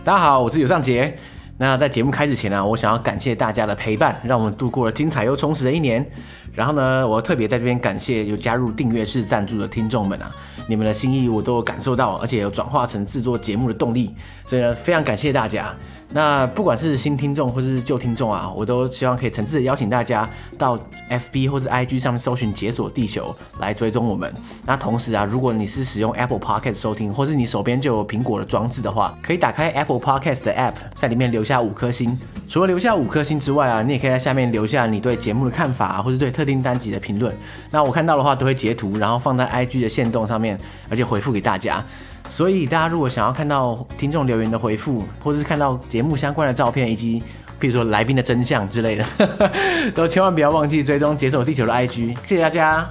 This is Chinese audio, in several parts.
大家好，我是尤尚杰。那在节目开始前呢，我想要感谢大家的陪伴，让我们度过了精彩又充实的一年。然后呢，我特别在这边感谢有加入订阅式赞助的听众们啊，你们的心意我都有感受到，而且有转化成制作节目的动力，所以呢，非常感谢大家。那不管是新听众或是旧听众啊，我都希望可以诚挚的邀请大家到 FB 或是 IG 上面搜寻解锁地球来追踪我们。那同时啊，如果你是使用 Apple Podcast 收听，或是你手边就有苹果的装置的话，可以打开 Apple Podcast 的 App， 在里面留下5颗星。除了留下5颗星之外啊，你也可以在下面留下你对节目的看法啊，或是对特定单集的评论。那我看到的话都会截图，然后放在 IG 的限动上面，而且回复给大家。所以大家如果想要看到听众留言的回复，或是看到节目相关的照片，以及譬如说来宾的真相之类的，都千万不要忘记追踪解锁地球的 IG。谢谢大家。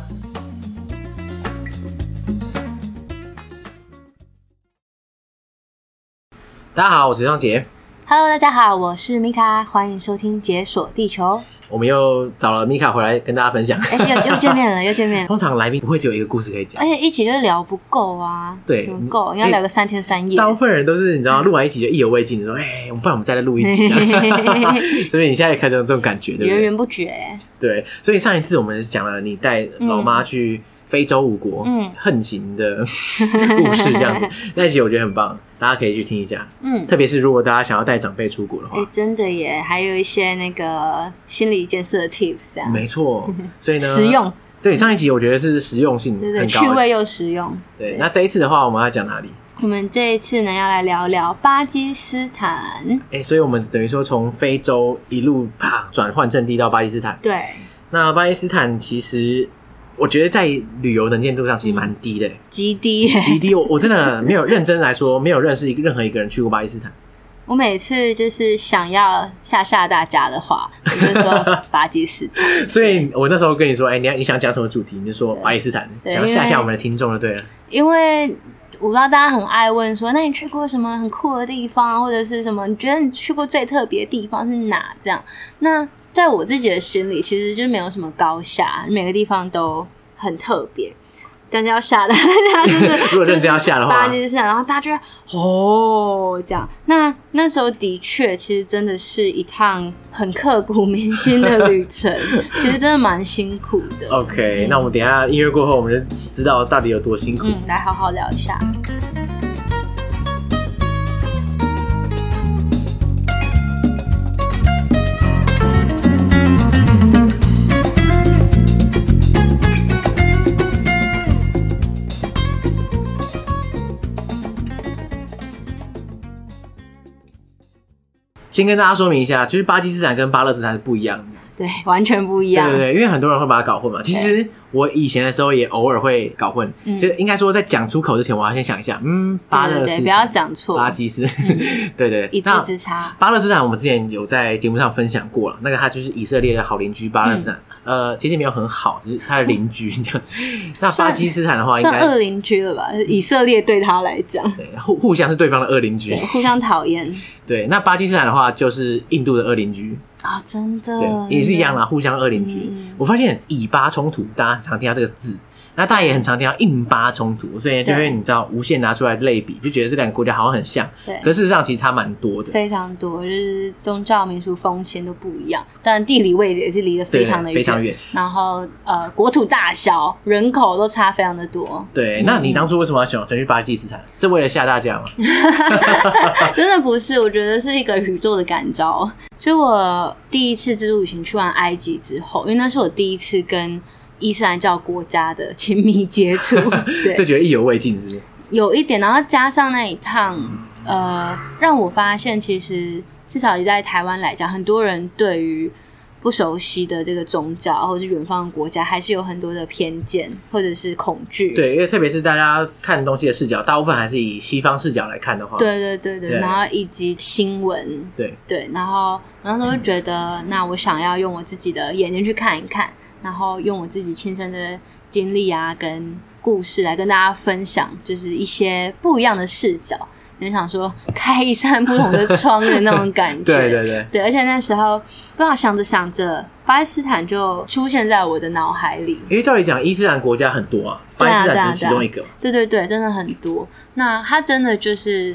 大家好，我是尚杰。 Hello， 大家好，我是米卡，欢迎收听解锁地球。 我们又找了米卡回来跟大家分享， 又见面了，又见面了。 通常来宾不会只有一个故事可以讲， 而且一起就聊不够啊， 对， 怎么够？应该聊个3天3夜。 大部分人都是你知道，录完一集就意犹未尽，说不然我们再来录一集啊。所以你现在也开始有这种感觉，对不对？ 源源不绝。 对，所以上一次我们讲了你带老妈去非洲5国横行的故事，这样子，那一集我觉得很棒，大家可以去听一下。特别是如果大家想要带长辈出国的话， 真的耶，还有一些那个心理建设的 tips 这样。 没错，所以呢， 实用。 对，上一集我觉得是实用性很高， 趣味又实用。 对，那这一次的话，我们要讲哪里？ 我们这一次呢，要来聊聊巴基斯坦。 所以我们等于说从非洲一路转换阵地到巴基斯坦。 对， 那巴基斯坦其实我觉得在旅游能见度上其实蛮低的， 极低， 极低。我真的没有认真来说，没有认识任何一个人去过巴基斯坦。 我每次就是想要吓大家的话，我就说巴基斯坦。 所以我那时候跟你说，你想讲什么主题，你就说巴基斯坦，想要吓我们的听众就对了。 因为我不知道大家很爱问说，那你去过什么很酷的地方，或者是什么？你觉得你去过最特别的地方是哪？这样，那在我自己的心里，其实就没有什么高下，每个地方都很特别。但是要吓大家就是如果认真要吓的话， 巴基斯坦，然后大家觉得这样。那时候的确，其实真的是一趟很刻骨铭心的旅程，其实真的蛮辛苦的。 OK，那我们等一下音乐过后，我们就知道到底有多辛苦。 来好好聊一下。 先跟大家说明一下，就是巴基斯坦跟巴勒斯坦是不一样的， 对，完全不一样。 对，因为很多人会把它搞混嘛。其实我以前的时候也偶尔会搞混，就应该说在讲出口之前，我要先想一下，巴勒斯坦， 对，不要讲错， 巴基斯，对， 一字之差。 巴勒斯坦我们之前有在节目上分享过了，那个他就是以色列的好邻居巴勒斯坦。其实没有很好，就是他的邻居这样。那巴基斯坦的话，应该算恶邻居了吧？以色列对他来讲， 对，互相是对方的恶邻居， 互相讨厌。 对，那巴基斯坦的话，就是印度的恶邻居啊，真的， 对，也是一样啦，互相恶邻居。我发现以巴冲突，大家常听到这个字。那大家也很常听到印巴冲突，所以就会你知道无限拿出来类比，就觉得这两个国家好像很像，对。可事实上其实差蛮多的， 非常多，就是宗教、民俗、风情都不一样。当然地理位置也是离得非常的远， 非常远。然后国土大小、人口都差非常的多。 对，那你当初为什么要想去巴基斯坦？是为了吓大家吗？ 真的不是，我觉得是一个宇宙的感召。所以我第一次自助旅行去完埃及之后，因为那是我第一次跟伊斯兰教国家的亲密接触，对， 就觉得意犹未尽，是不是？ 有一点，然后加上那一趟，让我发现，其实至少也在台湾来讲，很多人对于不熟悉的这个宗教或者是远方的国家，还是有很多的偏见或者是恐惧。 对，因为特别是大家看东西的视角，大部分还是以西方视角来看的话， 对，然后以及新闻，对，然后都会觉得，那我想要用我自己的眼睛去看一看。然后用我自己亲身的经历啊，跟故事来跟大家分享，就是一些不一样的视角。就想说开一扇不同的窗的那种感觉。对，而且那时候不知道想着想着，巴基斯坦就出现在我的脑海里。 因为照理讲，伊斯兰国家很多啊，巴基斯坦只是其中一个。 对，真的很多。那它真的就是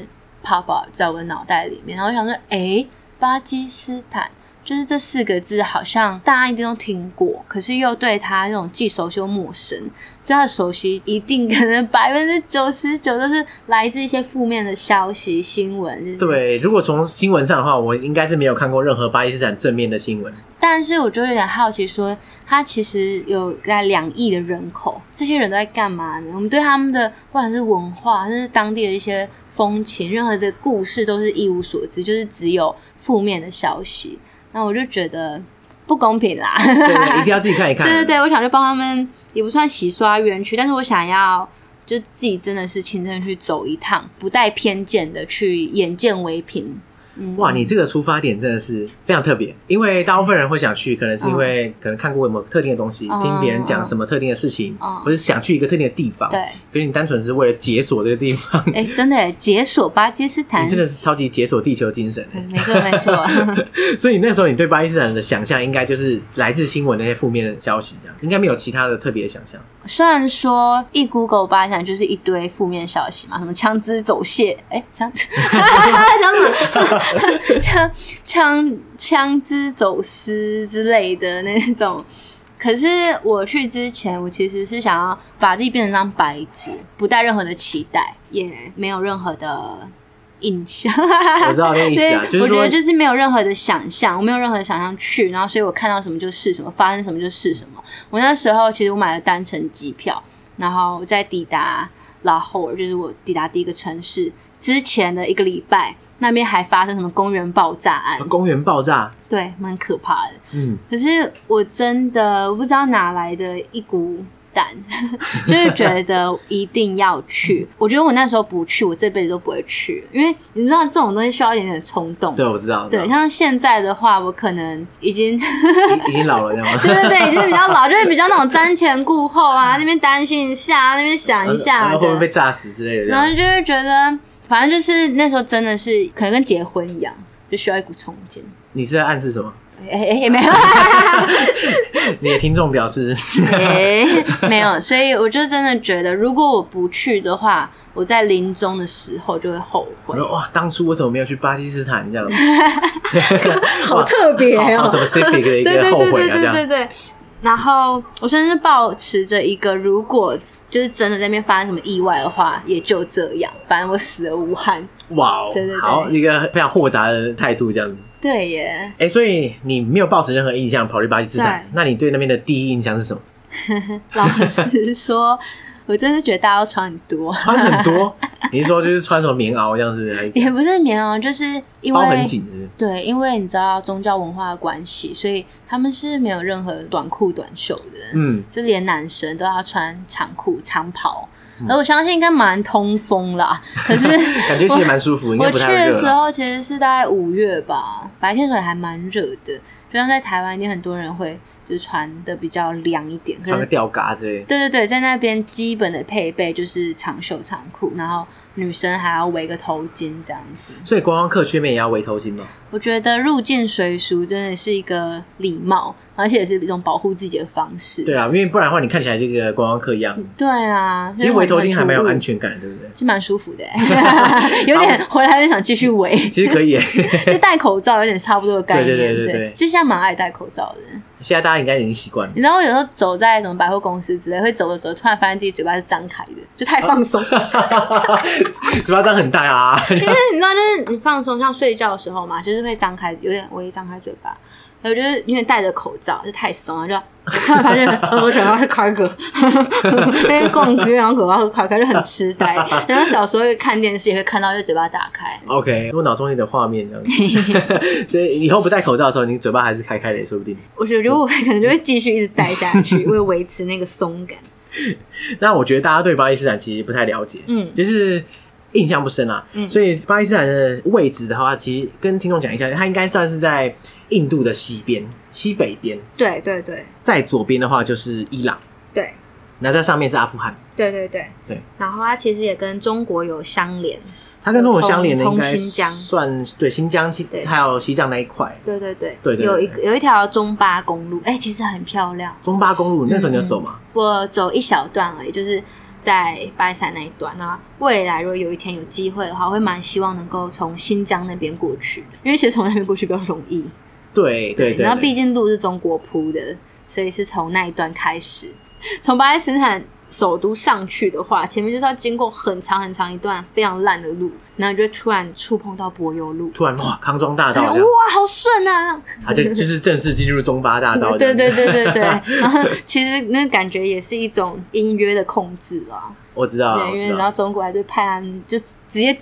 pop up 在我的脑袋里面，然后我想说巴基斯坦就是这4个字好像大家一定都听过，可是又对它这种既熟悉又陌生，对它的熟悉一定可能99%都是来自一些负面的消息新闻、就是、 对，如果从新闻上的话，我应该是没有看过任何巴基斯坦正面的新闻， 但是我就有点好奇说它其实有大概2亿的人口，这些人都在干嘛呢？我们对他们的不管是文化甚至当地的一些风情任何的故事都是一无所知，就是只有负面的消息，那我就觉得不公平啦。 对，一定要自己看一看。 对对对，我想就帮他们，也不算洗刷冤屈，但是我想要就自己真的是亲身去走一趟，不带偏见的去眼见为凭。 哇，你这个出发点真的是非常特别，因为大部分人会想去，可能是因为可能看过有没有特定的东西，听别人讲什么特定的事情，或者想去一个特定的地方。对，可是你单纯是为了解锁这个地方。 真的耶，解锁巴基斯坦， 你真的是超级解锁地球精神。 没错没错。 所以那时候你对巴基斯坦的想象应该就是来自新闻那些负面的消息，这样应该没有其他的特别的想象。 虽然说一 Google 巴基斯坦就是一堆负面消息嘛，什么枪支走泄，枪支走私之类的那种。可是我去之前，我其实是想要把自己变成张白纸，不带任何的期待，也没有任何的印象。 我知道那意思啊，就是说我觉得就是没有任何的想象，我没有任何的想象去，然后所以我看到什么就是什么，发生什么就是什么。我那时候其实我买了单程机票，然后在抵达拉霍尔，就是我抵达第一个城市之前的1个礼拜，那边还发生什么公园爆炸案。 公园爆炸？ 对，蛮可怕的。可是我真的不知道哪来的一股胆，就是觉得一定要去。我觉得我那时候不去，我这辈子都不会去，因为你知道这种东西需要一点点冲动。 对，我知道。 对，像现在的话，我可能已经已经老了，这样吗？ 对对对，已经比较老，就是比较那种瞻前顾后啊，那边担心一下，那边想一下， 会不会被炸死之类的。 然后就会觉得，反正就是那时候真的是可能跟结婚一样，就需要一股冲劲。 你是在暗示什么？ 没有。 你的听众表示没有，所以我就真的觉得，如果我不去的话，我在临终的时候就会后悔。 哇，当初为什么没有去巴基斯坦这样？ 好特别哦， 好 specific 的一个后悔啊，这样。对对对。 然后我甚至抱持着一个，如果就是真的在那边发生什么意外的话，也就这样，反正我死而无憾。 哇哦，对对对，好，一个非常豁达的态度，这样子。 对耶。 所以你没有抱持任何印象跑去巴基斯坦，那你对那边的第一印象是什么？ 老实说，我真的觉得大家都穿很多。 穿很多？你是说就是穿什么棉袄这样子？ 也不是棉袄，就是因为包很紧是不是？ 对，因为你知道宗教文化的关系，所以他们是没有任何短裤短袖的，就连男生都要穿长裤长袍。而我相信应该蛮通风啦，可是感觉其实蛮舒服，应该不太热。 我去的时候其实是大概5月吧，白天的时候还蛮热的，就像在台湾一定很多人会就是穿的比较凉一点， 穿个吊嘎之类的。 对对对，在那边基本的配备就是长袖长裤，然后女生还要围个头巾这样子。 所以观光客去那边也要围头巾吗？ 我觉得入境随俗真的是一个礼貌，而且也是一种保护自己的方式。 对啊，因为不然的话你看起来就跟观光客一样。 对啊， 其实围头巾还蛮有安全感，对不对？ 是蛮舒服的有点回来就想继续围。 其实可以就戴口罩有点差不多的概念。 对对对对， 其实现在蛮爱戴口罩的。 现在大家应该已经习惯了。 你知道我有时候走在什么百货公司之类，会走着走，突然发现自己嘴巴是张开的，就太放松。 嘴巴张很大啊。 因为你知道，就是你放松，像睡觉的时候嘛，就是会张开，有点微张开嘴巴。我觉得因为戴着口罩就太松了，就突然发现我嘴巴是开个，因为逛街然后嘴巴是开，就很痴呆。然后小时候看电视也会看到，就嘴巴打开。 OK， 我脑中有的画面这样子。所以以后不戴口罩的时候，你嘴巴还是开开的，说不定。 我觉得我可能就会继续一直戴下去，为维持那个松感。 那我觉得大家对巴基斯坦其实不太了解，就是印象不深啦。所以巴基斯坦的位置的话，其实跟听众讲一下，它应该算是在印度的西边、西北边。对对对。在左边的话就是伊朗。对。那在上面是阿富汗。对对对对。然后它其实也跟中国有相连。它跟中国相连的应该算对新疆，还有西藏那一块。对对对，对对对，有一条中巴公路，其实很漂亮。中巴公路那时候你有走吗？我走一小段而已，就是在巴基斯坦那一段。那未来如果有一天有机会的话，我会蛮希望能够从新疆那边过去，因为其实从那边过去比较容易。 对， 然后毕竟路是中国铺的，所以是从那一段开始。从巴基斯坦首都上去的话，前面就是要经过很长很长一段非常烂的路，然后你就突然触碰到柏油路， 突然哇，康庄大道，哇， 好顺啊！ 就是正式进入中巴大道。 对。然后其实那感觉也是一种音乐的控制啦。 我知道， 对，因为然后中国还就派他们就直接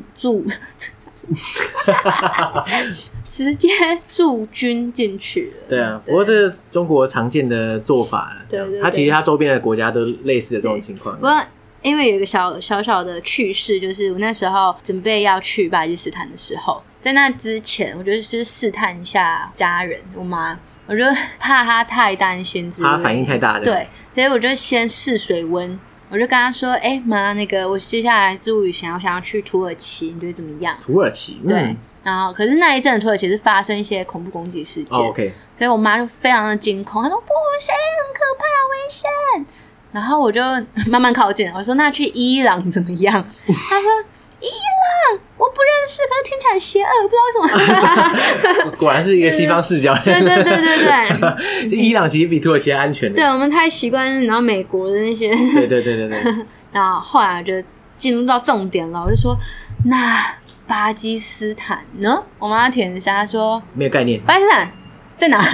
直接驻军进去了。 对啊，不过这是中国常见的做法了。对，它其实它周边的国家都类似的这种情况。 不过因为有一个小小的趣事，就是我那时候准备要去巴基斯坦的时候，在那之前，我就是试探一下家人，我妈，我就怕她太担心之类的， 她反应太大的。 对，所以我就先试水温。我就跟他说：“妈，那个我接下来自助旅行，我想要去土耳其，你觉得怎么样？”土耳其， 对。然后，可是那一阵土耳其是发生一些恐怖攻击事件 ，OK。 所以我妈就非常的惊恐，她说：“不行，很可怕，危险。”然后我就慢慢靠近，我说：“那去伊朗怎么样？”她说：“伊朗，我不认识，可是听起来很邪恶，不知道为什么。” 果然是一个西方视角。 对。 伊朗其实比土耳其安全的。 对，我们太习惯，然后美国的那些。 对。 然后后来我就进入到重点了，我就说：“那巴基斯坦呢？”我妈填一下，她说：“ 没有概念。” 巴基斯坦在哪？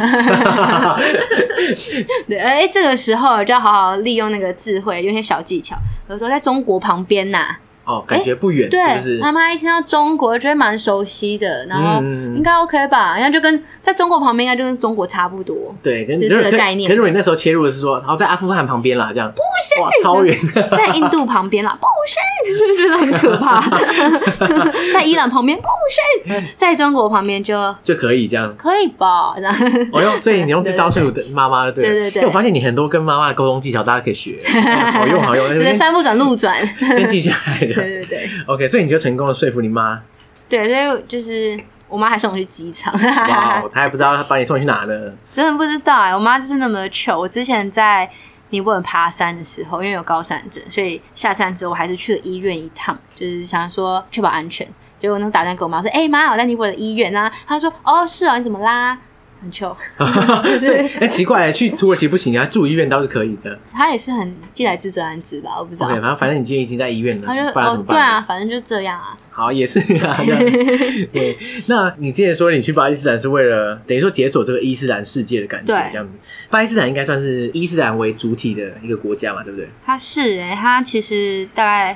对，这个时候就要好好利用那个智慧，用一些小技巧。我说在中国旁边呐。 感觉不远，是不是？ 妈妈一听到中国，觉得蛮熟悉的，然后应该 OK 吧？然后就跟在中国旁边，应该就跟中国差不多。 对，跟这个概念。 可是如果你那时候切入的是说，然后在阿富汗旁边啦，这样不行， 哇，超远。 在印度旁边啦，不行，觉得很可怕。在伊朗旁边不行，在中国旁边就可以这样， 可以吧？这样。 所以你用这招说服妈妈，对。我发现你很多跟妈妈的沟通技巧，大家可以学，好用。 对，山不转路转， 先记下来的。 对。 OK， 所以你就成功的说服你妈。 对，所以就是我妈还送我去机场。 哇，她还不知道她把你送去哪呢？ 真的不知道我妈就是那么的糗。我之前在尼泊尔爬山的时候，因为有高山症，所以下山之后我还是去了医院一趟，就是想说确保安全。结果我那打电话给我妈说：“妈，我在尼泊尔的医院啊。”她说：“哦，是哦，你怎么啦？”很糗。 奇怪，去土耳其不行啊，住医院倒是可以的。 他也是很既来之则安之吧，我不知道。 OK， 反正你今天已经在医院了， 他就不然怎么办？ 对啊，反正就这样啊。 好，也是啊。对，那你之前说你去巴基斯坦是为了等于说解锁这个伊斯兰世界的感觉，这样子。巴基斯坦应该算是伊斯兰为主体的一个国家嘛，对不对？ 它是它其实大概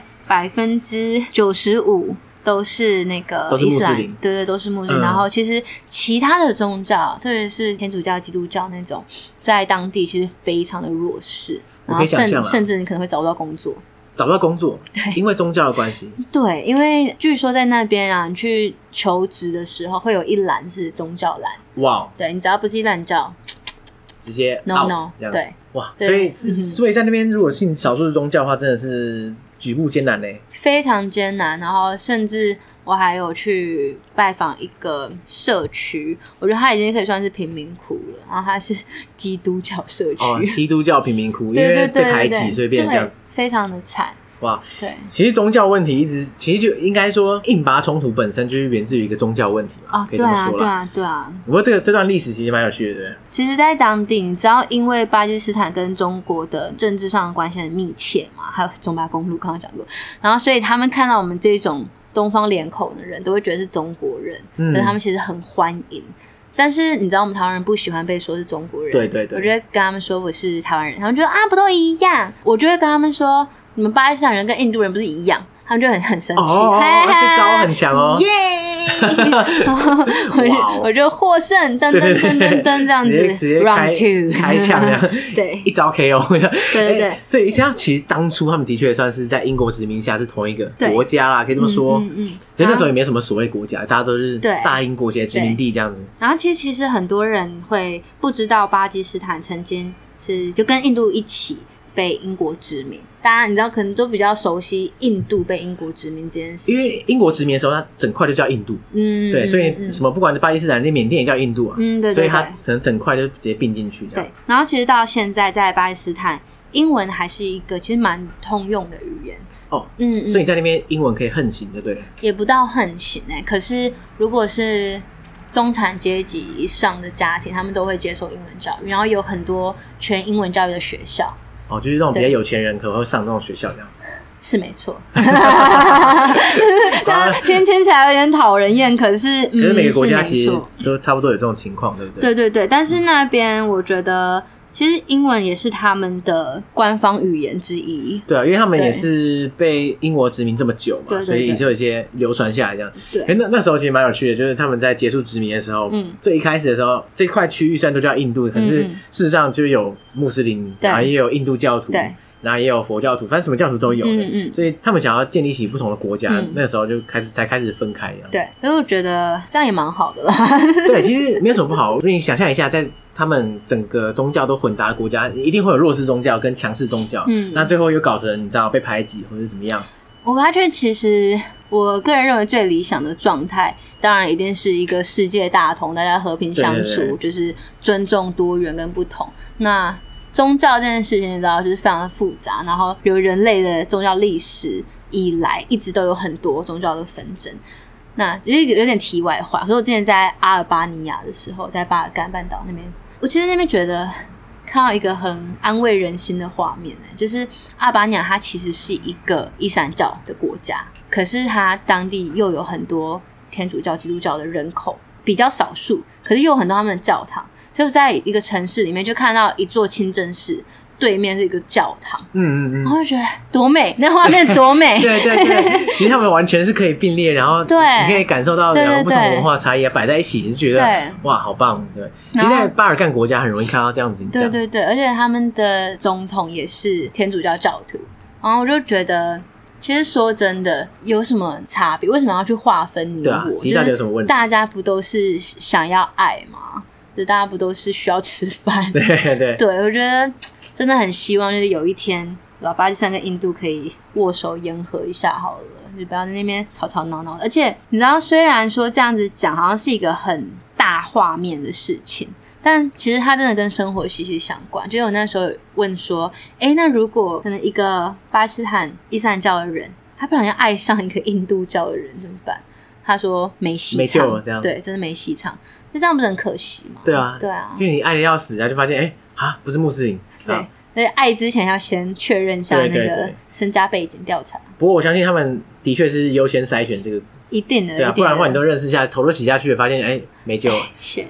95%。都是那个伊斯兰，对，都是穆斯林。然后其实其他的宗教，特别是天主教、基督教那种，在当地其实非常的弱势，然后甚至你可能会找不到工作。 找不到工作，对，因为宗教的关系。 对，因为据说在那边啊，你去求职的时候会有一栏是宗教栏。哇，对，你只要不是伊斯兰教， 直接 no， 对， 哇，所以在那边如果信少数宗教的话，真的是举步艰难嘞， 非常艰难。然后甚至我还有去拜访一个社区，我觉得它已经可以算是贫民窟了。然后它是基督教社区， 基督教贫民窟，因为被排挤，所以变成这样子， 非常的惨。 哇，对，其实宗教问题其实就应该说，印巴冲突本身就是源自于一个宗教问题嘛，可以这么说啦。 对啊。 不过这段历史其实蛮有趣的，对不对？ 其实，在当地，你知道，因为巴基斯坦跟中国的政治上的关系很密切嘛，还有中巴公路刚刚讲过，然后所以他们看到我们这种东方脸孔的人，都会觉得是中国人，所以他们其实很欢迎。但是你知道我们台湾人不喜欢被说是中国人， 对， 我就会跟他们说我是台湾人，他们觉得不都一样，我就会跟他们说。你们巴基斯坦人跟印度人不是一样，他们就很生气， 这招很强哦， 耶！我就获胜，噔这样子， 直接开枪这样， 对， 一招 KO， 对。 所以像其实当初他们的确算是在英国殖民下是同一个国家啦，可以这么说。可是那时候也没什么所谓国家，大家都是大英国殖民地这样子。 然后其实很多人会不知道巴基斯坦曾经是就跟印度一起被英国殖民，大家你知道可能都比较熟悉印度被英国殖民这件事情， 因为英国殖民的时候，它整块就叫印度，对，所以什么不管是巴基斯坦、那缅甸也叫印度啊， 对， 所以它可能整块就直接并进去这样。 对，然后其实到现在在巴基斯坦， 英文还是一个其实蛮通用的语言。 所以你在那边英文可以横行就对了。 也不到横行可是如果是中产阶级以上的家庭，他们都会接受英文教育，然后有很多全英文教育的学校。就是这种比较有钱人可能会上那种学校这样。 是没错。听起来有点讨人厌，可是每个国家其实都差不多有这种情况，对不对？ 对，但是那边我觉得其实英文也是他们的官方语言之一。 对啊，因为他们也是被英国殖民这么久嘛，所以也就有一些流传下来这样。 对， 那时候其实蛮有趣的，就是他们在结束殖民的时候，最一开始的时候，这块区域虽然都叫印度，可是事实上就有穆斯林，然后也有印度教徒，对，然后也有佛教徒，反正什么教徒都有的。所以他们想要建立起不同的国家，那个时候就才开始分开这样。 对，所以我觉得这样也蛮好的啦。 对，其实没有什么不好。你想象一下，在他们整个宗教都混杂的国家，一定会有弱势宗教跟强势宗教。那最后又搞成你知道被排挤或者怎么样？ 我发现其实我个人认为最理想的状态，当然一定是一个世界大同，大家和平相处，对，就是尊重多元跟不同。那宗教这件事情你知道就是非常的复杂，然后由人类的宗教历史以来一直都有很多宗教的纷争。那有点题外话，可是我之前在阿尔巴尼亚的时候，在巴尔干半岛那边，我其实那边觉得看到一个很安慰人心的画面，就是阿尔巴尼亚它其实是一个伊斯兰教的国家，可是它当地又有很多天主教基督教的人口，比较少数，可是又有很多他们的教堂，所以在一个城市里面就看到一座清真寺对面是一个教堂，然后就觉得多美，那画面多美。 对，其实他们完全是可以并列，然后你可以感受到两个不同文化差异摆在一起，你就觉得哇好棒。对，其实在巴尔干国家很容易看到这样子。对， 而且他们的总统也是天主教教徒，然后我就觉得其实说真的有什么差别？为什么要去划分你我？ 其实到底有什么问题？ 大家不都是想要爱吗？就大家不都是需要吃饭？对，我觉得真的很希望就是有一天巴基斯坦跟印度可以握手言和一下好了，就不要在那边吵吵闹闹。而且你知道虽然说这样子讲好像是一个很大画面的事情，但其实它真的跟生活息息相关。就我那时候问说那如果可能一个巴基斯坦伊斯兰教的人他不小心爱上一个印度教的人怎么办？他说没戏唱， 没救了这样。 对，真的没戏唱。那这样不是很可惜吗？ 对啊，就你爱的要死，然后就发现不是穆斯林。 对，所以爱之前要先确认一下那个身家背景调查。 不过我相信他们的确是优先筛选这个， 一定的。 对啊，不然的话你都认识下，头都洗下去了，发现没救了。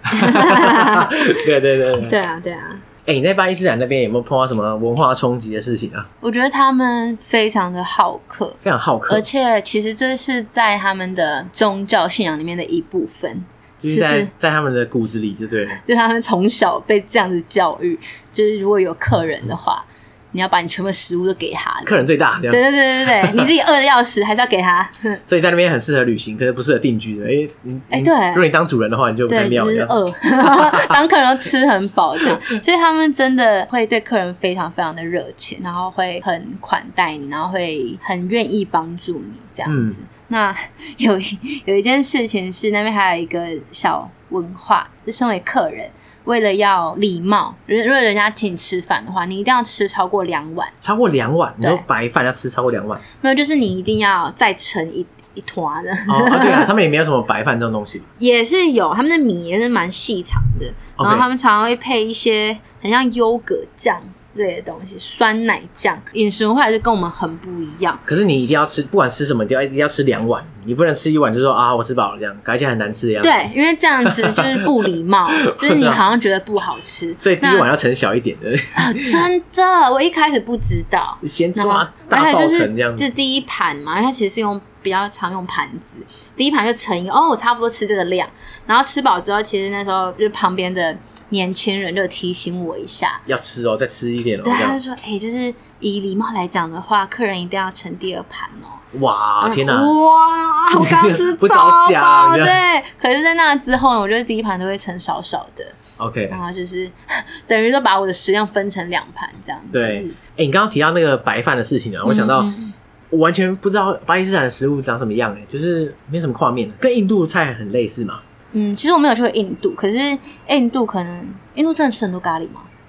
对啊。你在巴基斯坦那边有没有碰到什么文化冲击的事情啊？ 我觉得他们非常的好客， 非常好客， 而且其实这是在他们的宗教信仰里面的一部分。 就是在他们的骨子里就对了， 就他们从小被这样子教育，就是如果有客人的话，你要把你全部食物都给他， 客人最大这样。 对，你自己饿的要死还是要给他。 所以在那边很适合旅行，可是不适合定居的。对，如果你当主人的话，你就不太妙了。 就是饿，当客人都吃很饱这样，所以他们真的会对客人非常非常的热情，然后会很款待你，然后会很愿意帮助你这样子。那有一件事情是那边还有一个小文化，就身为客人为了要礼貌，如果人家请你吃饭的话，你一定要吃超过2碗。 超过2碗？你说白饭要吃超过2碗？ 没有，就是你一定要再盛一团的。 对啊，他们也没有什么白饭这种东西。 也是有，他们的米也是蛮细长的，然后他们常常会配一些很像优格酱类的东西，酸奶酱，饮食文化还是跟我们很不一样。可是你一定要吃，不管吃什么，一定要吃2碗，你不能吃1碗就说我吃饱了这样，感觉很难吃的样子。 对，因为这样子就是不礼貌，就是你好像觉得不好吃， 所以第1碗要盛小一点的。 真的，我一开始不知道， 先抓大爆盛这样子。 就是第一盘嘛，因为它其实是比较常用盘子，第一盘就盛一个，我差不多吃这个量，然后吃饱之后，其实那时候就是旁边的年轻人就提醒我一下， 要吃再吃一点对，他就说就是以礼貌来讲的话，客人一定要盛第2盘哇，天哪！ 哇，我刚吃不着家， 对。可是在那之后，我觉得第1盘都会盛少少的。 OK， 然后就是等于都把我的食量分成2盘这样子。 对，你刚刚提到那个白饭的事情啊，我想到我完全不知道巴基斯坦的食物长什么样，就是没什么画面，跟印度菜很类似嘛。 其实我没有去过印度，可是印度真的吃很多咖喱吗？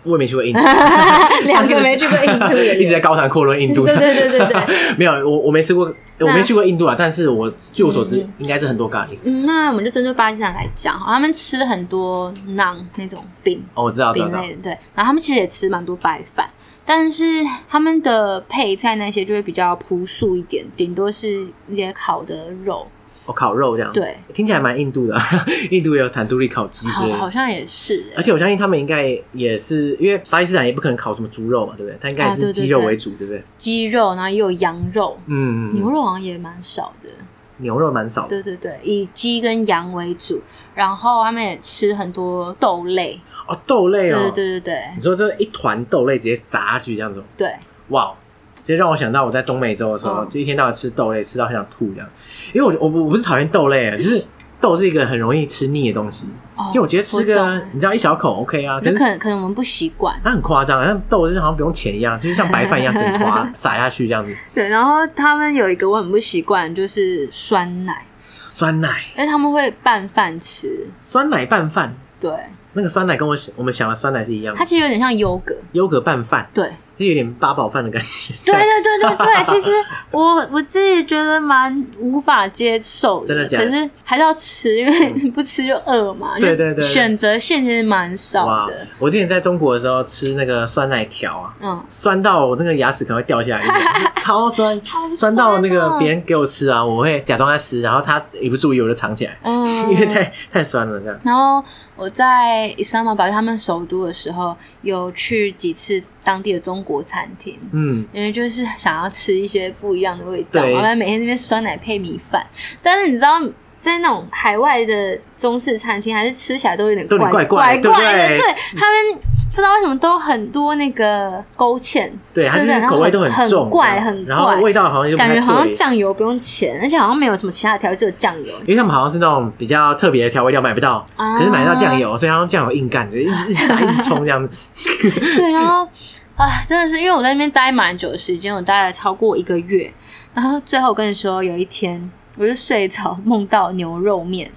我也没去过印度， 两个没去过印度的人一直在高谈阔论印度。 对对对对对， 没有，我没吃过，我没去过印度啊。但是据我所知，应该是很多咖喱。 那我们就针对巴基斯坦来讲，他们吃很多馕那种饼， 我知道， 饼类的，对。然后他们其实也吃蛮多白饭，但是他们的配菜那些就会比较朴素一点，顶多是一些烤的肉。 烤肉这样， 对， 听起来蛮印度的。印度也有坦杜利烤鸡之类的， 好像也是。 而且我相信他们应该也是，因为巴基斯坦也不可能烤什么猪肉嘛，对不对？它应该也是鸡肉为主，对不对？ 鸡肉，然后也有羊肉，牛肉好像也蛮少的。 牛肉蛮少的， 对对对，以鸡跟羊为主，然后他们也吃很多豆类。 豆类哦， 对对对对。 你说这一团豆类直接砸下去这样子， 对， 哇！直接让我想到我在中美洲的时候，就一天到晚吃豆类，吃到很想吐这样。因为我不是讨厌豆类，就是豆是一个很容易吃腻的东西。就我觉得吃个你知道一小口 OK 啊，可能我们不习惯。 它很夸张，像豆就是好像不用钱一样，就是像白饭一样整坨撒下去这样子。 对，然后他们有一个我很不习惯，就是酸奶。 酸奶， 因为他们会拌饭吃。 酸奶拌饭。对，那个酸奶跟我们想的酸奶是一样的。 它其实有点像优格拌饭。 对。 是有点八宝饭的感觉。 对对对对对，其实我自己觉得蛮无法接受的，真的假的？可是还是要吃，因为不吃就饿嘛。对对对，选择性其实蛮少的。 我之前在中国的时候吃那个酸奶条啊，酸到我那个牙齿可能会掉下来，超酸，酸到那个别人给我吃啊，我会假装在吃，然后他一不注意我就藏起来，因为太酸了这样。 然后我在伊斯兰马巴他们首都的时候，有去几次当地的中国餐厅，因为就是想要吃一些不一样的味道，然后每天那边酸奶配米饭，但是你知道，在那种海外的中式餐厅，还是吃起来都有点怪怪的，对，他们不知道为什么都很多那个勾芡， 对，它是口味都很重， 很怪， 然后味道好像就感觉好像酱油不用钱，而且好像没有什么其他的调味，只有酱油。 因为他们好像是那种比较特别的调味料买不到，可是买得到酱油，所以他用酱油硬干，就一直撒一直冲这样子。 对，然后真的是因为我在那边待蛮久的时间，我待了超过1个月，然后最后我跟你说，有一天我就睡着梦到牛肉面。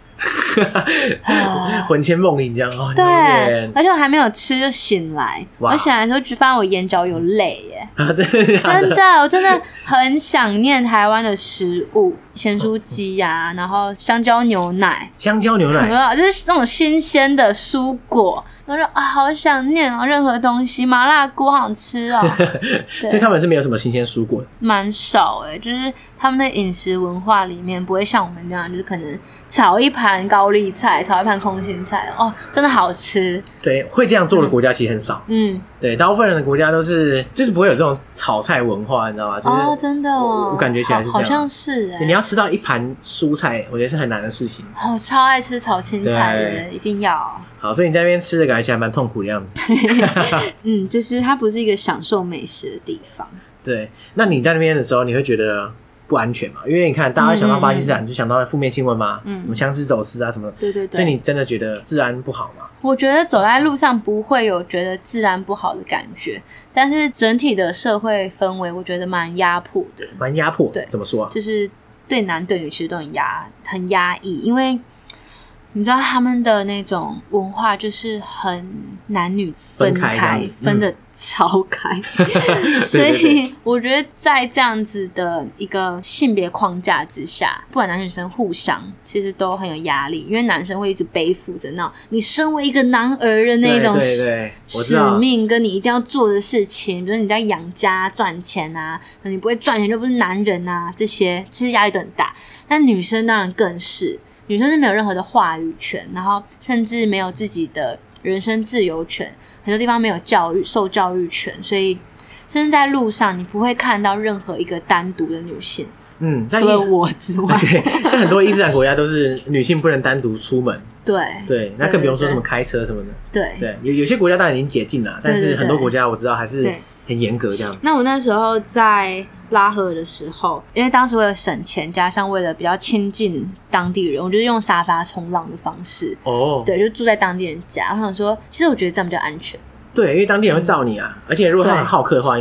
魂牵梦萦这样哦， 对，而且我还没有吃就醒来，我醒来的时候只发现我眼角有泪耶，真的，我真的很想念台湾的食物，咸酥鸡啊，然后香蕉牛奶，有没有？就是这种新鲜的蔬果。我说好想念哦，任何东西，麻辣锅好想吃哦。 所以他们是没有什么新鲜蔬果， 蛮少就是他们的饮食文化里面不会像我们这样，就是可能炒一盘高丽菜，炒一盘空心菜，真的好吃。对， 会这样做的国家其实很少。对，大部分人的国家都是就是不会有这种炒菜文化，你知道吗？就是真的我感觉起来是这样， 好像是你要吃到一盘蔬菜，我觉得是很难的事情。 我超爱吃炒青菜的，一定要。 好，所以你在那边吃的感觉起来蛮痛苦的样子。 就是它不是一个享受美食的地方。 对，那你在那边的时候，你会觉得不安全嘛？因为你看，大家想到巴基斯坦就想到负面新闻嘛，什么枪支走私啊什么的。对对对。所以你真的觉得治安不好吗？ 我觉得走在路上不会有觉得治安不好的感觉，但是整体的社会氛围，我觉得蛮压迫的。 蛮压迫？ 对， 怎么说啊？ 就是对男对女其实都很压抑，因为你知道他们的那种文化就是很男女分开，分得超开。所以我觉得在这样子的一个性别框架之下，不管男女生互相其实都很有压力，因为男生会一直背负着那种你身为一个男儿的那种使命跟你一定要做的事情，比如你在养家赚钱啊，你不会赚钱就不是男人啊，这些其实压力都很大。但女生当然更是，女生是没有任何的话语权，然后甚至没有自己的人身自由权，很多地方没有受教育权，所以甚至在路上你不会看到任何一个单独的女性，除了我之外。 在很多伊斯兰国家都是女性不能单独出门。 对， 那更不用说什么开车什么的。对，有些国家当然已经解禁了，但是很多国家我知道还是很严格这样。 那我那时候在拉合尔的时候，因为当时为了省钱，加上为了比较亲近当地人，我就是用沙发冲浪的方式。对，就住在当地人家。我想说，其实我觉得这样比较安全。 对，因为当地人会罩你啊，而且如果他很好客的话，应该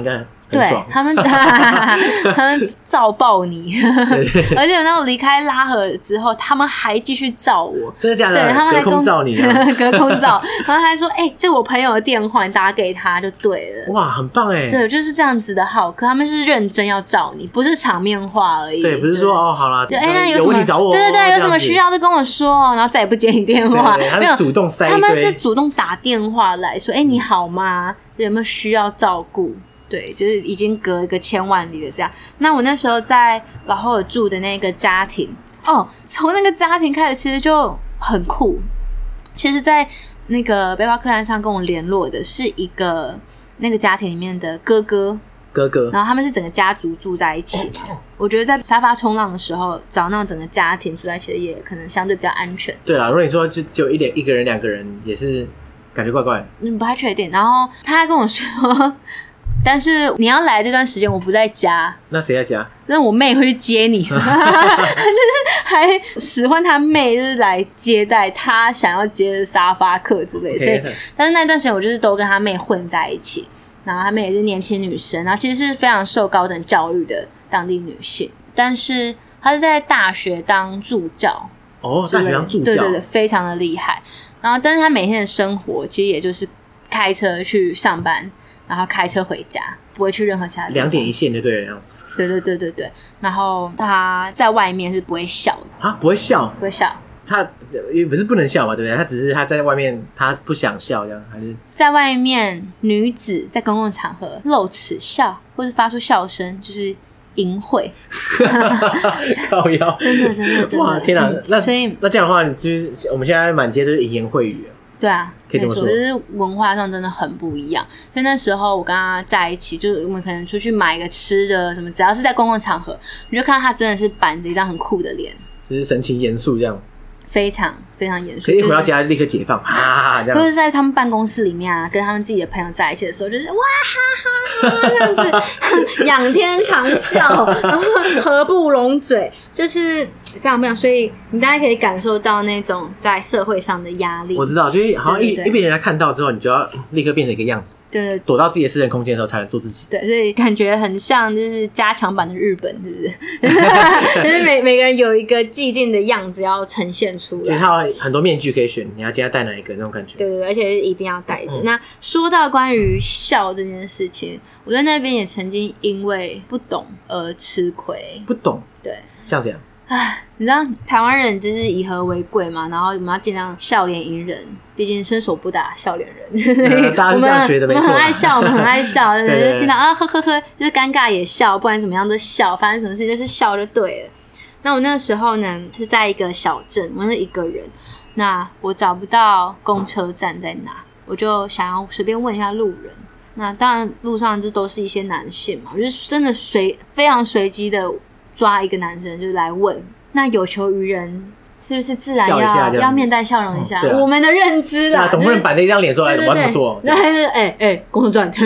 对他们照爆你，而且当我离开拉合之后，他们还继续照我， 真的假的？ 对，他们还隔空照你隔空照，然后还说这我朋友的电话，你打给他就对了。 哇，很棒哎！ 对，就是这样子的好客，他们是认真要照你，不是场面话而已。 对，不是说好啦， 那有什么问题找我， 对，有什么需要就跟我说，然后再也不接你电话。 没有，主动塞一堆， 他们是主动打电话来说，你好吗？有没有需要照顾？对，就是已经隔一个千万里了这样。那我那时候在老后尔住的那个家庭，从那个家庭开始，其实就很酷。其实，在那个背包客栈上跟我联络的是一个那个家庭里面的哥哥，然后他们是整个家族住在一起嘛。我觉得在沙发冲浪的时候，找那种整个家庭住在一起的，也可能相对比较安全。 对啦，如果你说就一个人2个人，也是感觉怪怪的。 不太确定。然后他还跟我说，但是你要来这段时间我不在家。 那谁在家？ 那我妹会去接你。就是还使唤他妹，就是来接待他想要接的沙发客之类的。所以，但是那段时间我就是都跟他妹混在一起。然后他妹也是年轻女生，然后其实是非常受高等教育的当地女性，但是她是在大学当助教。 大学当助教， 对，非常的厉害。然后，但是她每天的生活其实也就是开车去上班，然后开车回家，不会去任何其他地方。 2点一线就对了，这样子。 对。然后她在外面是不会笑的啊，不会笑， 不会笑。 他也不是不能笑嘛，对不对？他只是他在外面，他不想笑，这样还是在外面女子在公共场合露齿笑，或是发出笑声，就是淫秽。 靠腰， 真的， 哇，天哪！那所以那这样的话，就是我们现在满街都是淫言秽语。 对啊， 可以这么说， 就是文化上真的很不一样。所以那时候我跟他在一起，就是我们可能出去买个吃的什么，只要是在公共场合，你就看到他真的是板着一张很酷的脸， 就是神情严肃这样。 非常非常严肃， 可以回到家立刻解放，哈哈哈这样。 或者是在他们办公室里面啊，跟他们自己的朋友在一起的时候，就是哇哈哈哈这样子，仰天长啸，然后合不拢嘴，就是非常非常。所以你大家可以感受到那种在社会上的压力。 我知道，就是好像一被人家看到之后，你就要立刻变成一个样子， 对， 躲到自己的私人空间的时候才能做自己。 对，所以感觉很像就是加强版的日本，是不是？就是每个人有一个既定的样子要呈现出来， 其实他有很多面具可以选，你要今天戴哪一个那种感觉。 对，而且一定要戴着。那说到关于笑这件事情，我在那边也曾经因为不懂而吃亏。 不懂？ 对， 像这样。 你知道台湾人就是以和为贵嘛，然后我们要尽量笑脸迎人，毕竟伸手不打笑脸人。 大家是这样学的，没错。 我们很爱笑，我们很爱笑， 对， 经常呵呵呵，就是尴尬也笑，不管怎么样都笑，发生什么事就是笑就对了。那我那时候呢是在一个小镇，我是一个人，那我找不到公车站在哪，我就想要随便问一下路人。那当然路上就都是一些男性嘛，我就真的非常随机的抓一个男生就来问。那有求于人，是不是自然要面带笑容一下？我们的认知啦， 总不能板着一张脸说：“哎，我要怎么做？” 公车站，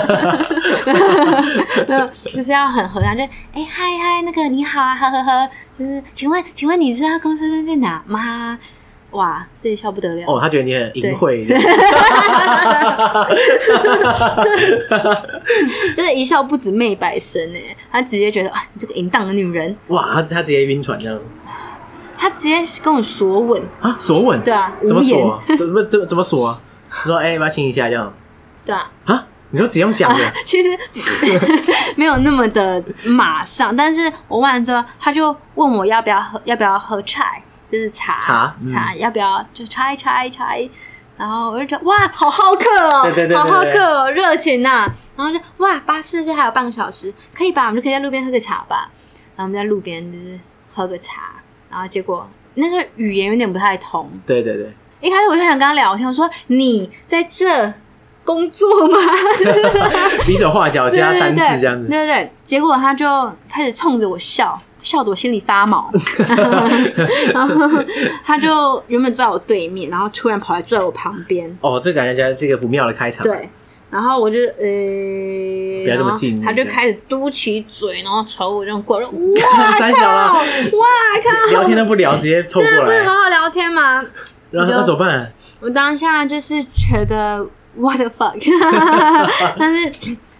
就是要很和善，就嗨，那个你好啊，呵呵呵，就是请问你知道公车站在哪吗？哇，这笑不得了哦！他觉得你很淫秽， 真的，一笑不止媚百身哎！他直接觉得你这个淫荡的女人！ 哇，他直接晕船这样。 他直接跟我索吻啊，索吻？ 对啊， 怎么索啊？怎么索啊？说要不要亲一下这样？ 对啊。 啊？你说只用讲的？ 其实没有那么的马上，但是我问完之后，他就问我要不要喝茶。就是茶要不要就茶，然后我就觉得哇，好好客哦， 对好好客哦，热情啊！然后就哇，巴士就还有半个小时，可以吧？我们就可以在路边喝个茶吧。然后我们在路边就是喝个茶，然后结果那时候语言有点不太通。 对， 一开始我就想跟他聊天，我说你在这工作吗？ 比手画脚加单字这样子。 对，结果他就开始冲着我笑得我心里发毛。然后他就原本坐在我对面，然后突然跑来坐在我旁边。 哦，这感觉是一个不妙的开场。 对，然后我就不要这么近， 他就开始嘟起嘴，然后朝我这样过来，哇， 三小啦， 哇，看聊天都不聊，直接凑过来， 不是好好聊天吗？ 然后那怎么办？我当下就是觉得 what the fuck， 但是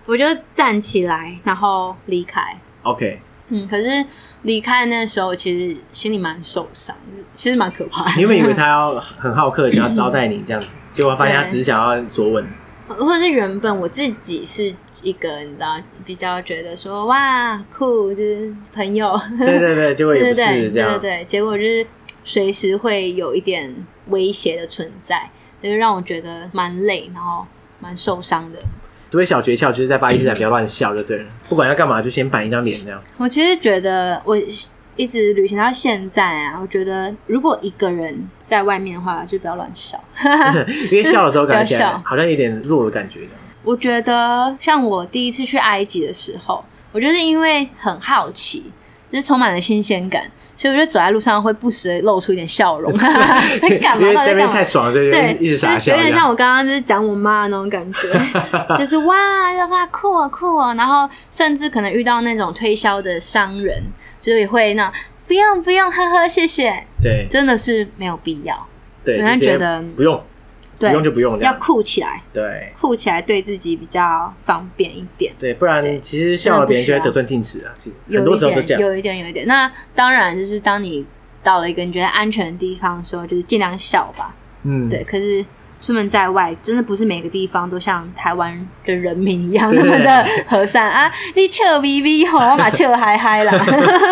我就站起来，然后离开。 OK。 可是离开那时候，其实心里蛮受伤，其实蛮可怕的。 你有没有以为他要很好客，想要招待你这样子？结果发现他只是想要索吻， 或者是原本我自己是一个你知道比较觉得说哇酷，就是朋友。 对，结果也不是这样。 对，结果就是随时会有一点威胁的存在，就是让我觉得蛮累，然后蛮受伤的。 所以小诀窍就是在巴基斯坦不要乱笑就对了，不管要干嘛就先板一张脸这样。我其实觉得我一直旅行到现在啊，我觉得如果一个人在外面的话，就不要乱笑， 因为笑的时候感觉起来好像有点弱的感觉。 我觉得像我第一次去埃及的时候，我就是因为很好奇，就是充满了新鲜感。所以我觉得走在路上会不时的露出一点笑容，在干嘛？因为在那边太爽了，所以就一直傻笑， 有点像我刚刚就是讲我妈的那种感觉，就是哇，要哇酷啊酷啊，然后甚至可能遇到那种推销的商人，就也会那不用，呵呵，谢谢， 对， 真的是没有必要， 对， 有人觉得不用。不用就不用， 要酷起来， 对， 酷起来对自己比较方便一点， 对，不然其实笑了别人就会得寸进尺啊，很多时候都这样， 有一点。那当然就是当你到了一个你觉得安全的地方的时候，就是尽量笑吧，对。可是出门在外，真的不是每个地方都像台湾的人民一样那么的和善啊！你笑微微吼，我嘛笑嗨嗨啦。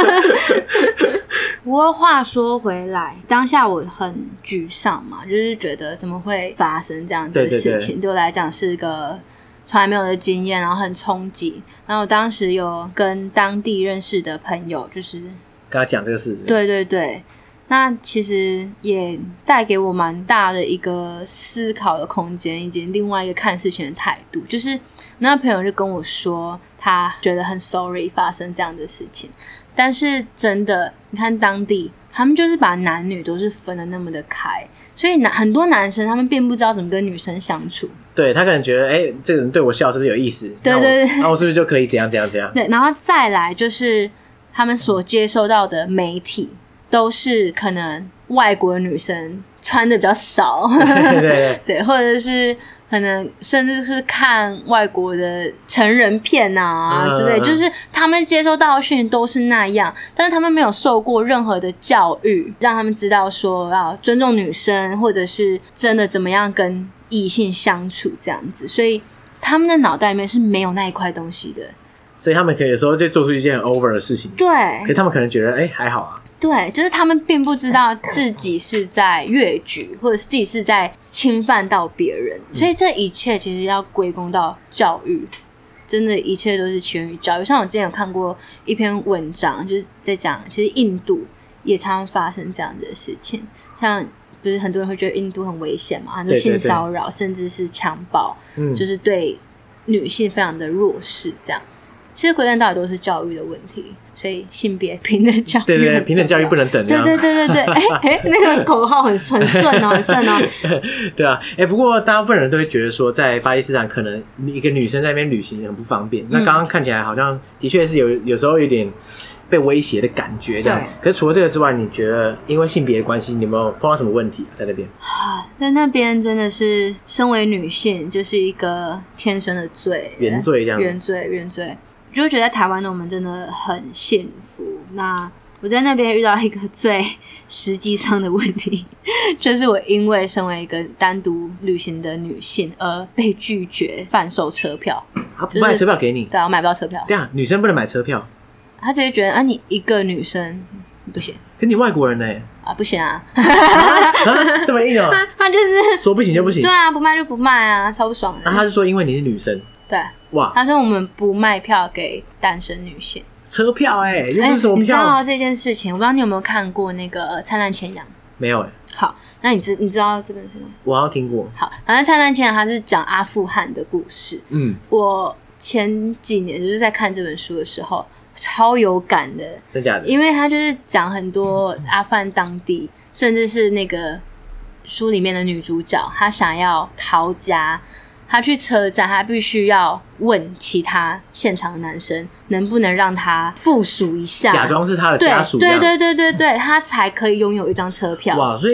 不过话说回来，当下我很沮丧嘛，就是觉得怎么会发生这样子的事情，对我来讲是个从来没有的经验，然后很冲击。然后我当时有跟当地认识的朋友，就是跟他讲这个事。 对，那其实也带给我蛮大的一个思考的空间，以及另外一个看事情的态度。就是那朋友就跟我说，他觉得很 sorry 发生这样的事情。但是真的，你看当地，他们就是把男女都是分得那么的开，所以很多男生他们并不知道怎么跟女生相处。 对，他可能觉得，这个人对我笑是不是有意思？ 对， 那我是不是就可以怎样？ 对，然后再来就是他们所接收到的媒体都是可能外国的女生穿的比较少，对，或者是可能甚至是看外国的成人片啊之类，就是他们接收到的讯息都是那样，但是他们没有受过任何的教育，让他们知道说要尊重女生，或者是真的怎么样跟异性相处这样子，所以他们的脑袋里面是没有那一块东西的， 所以他们可以有时候就做出一件很 over 的事情。 对， 可是他们可能觉得还好啊。 对，就是他们并不知道自己是在越矩，或者是自己是在侵犯到别人，所以这一切其实要归功到教育，真的一切都是起源于教育。像我之前有看过一篇文章，就是在讲其实印度也常常发生这样的事情，像不是很多人会觉得印度很危险嘛，很多性骚扰甚至是强暴，就是对女性非常的弱势这样。其实归根到底都是教育的问题，所以性别平等教育， 对，平等教育不能等。 对，那个口号很顺哦，很顺哦。 对啊，不过大部分人都会觉得说，在巴基斯坦可能一个女生在那边旅行很不方便。那刚刚看起来好像的确是有时候有点被威胁的感觉这样。可是除了这个之外，你觉得因为性别的关系，你有没有碰到什么问题在那边？ 在那边真的是身为女性就是一个天生的罪， 原罪这样。 原罪。我就觉得在台湾的我们真的很幸福。那我在那边遇到一个最实际上的问题，就是我因为身为一个单独旅行的女性而被拒绝贩售车票。 他不卖车票给你？ 对啊，我买不到车票。 对啊，女生不能买车票。 他直接觉得你一个女生不行， 可你外国人呢？ 不行啊！ 这么硬哦？ 他就是说不行就不行。 对啊，不卖就不卖啊，超不爽的。 那他是说因为你是女生？ 对， 哇！ 他说我们不卖票给单身女性。 车票又不是什么票。 你知道这件事情？我不知道你有没有看过那个《灿烂前阳》？ 没有好，那你知道这本书吗？ 我好像听过。 好，反正《灿烂前阳》它是讲阿富汗的故事。我前几年就是在看这本书的时候，超有感的。 真假的？ 因为他就是讲很多阿富汗当地，甚至是那个书里面的女主角，她想要逃家。他去车站，他必须要问其他现场的男生能不能让他附属一下， 假装是他的家属， 对，他才可以拥有一张车票。 哇，所以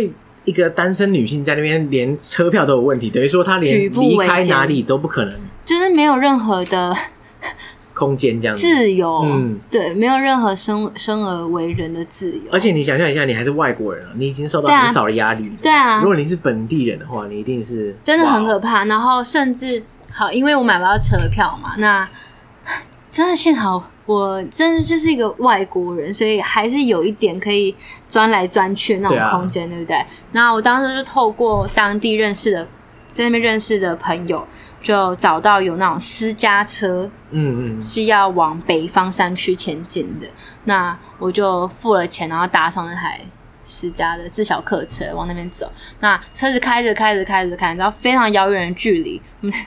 一个单身女性在那边连车票都有问题，等于说她连离开哪里都不可能， 就是没有任何的空间这样子自由，对，没有任何生而为人的自由。 而且你想象一下，你还是外国人你已经受到很少的压力， 对啊。 如果你是本地人的话，你一定是真的很可怕。然后甚至好，因为我买不到车票嘛，那真的幸好我真的就是一个外国人，所以还是有一点可以钻来钻去的那种空间， 对不对？那我当时就透过当地在那边认识的朋友，就找到有那种私家车，是要往北方山区前进的。那我就付了钱，然后搭上那台私家的自小客车往那边走。那车子开着，然后非常遥远的距离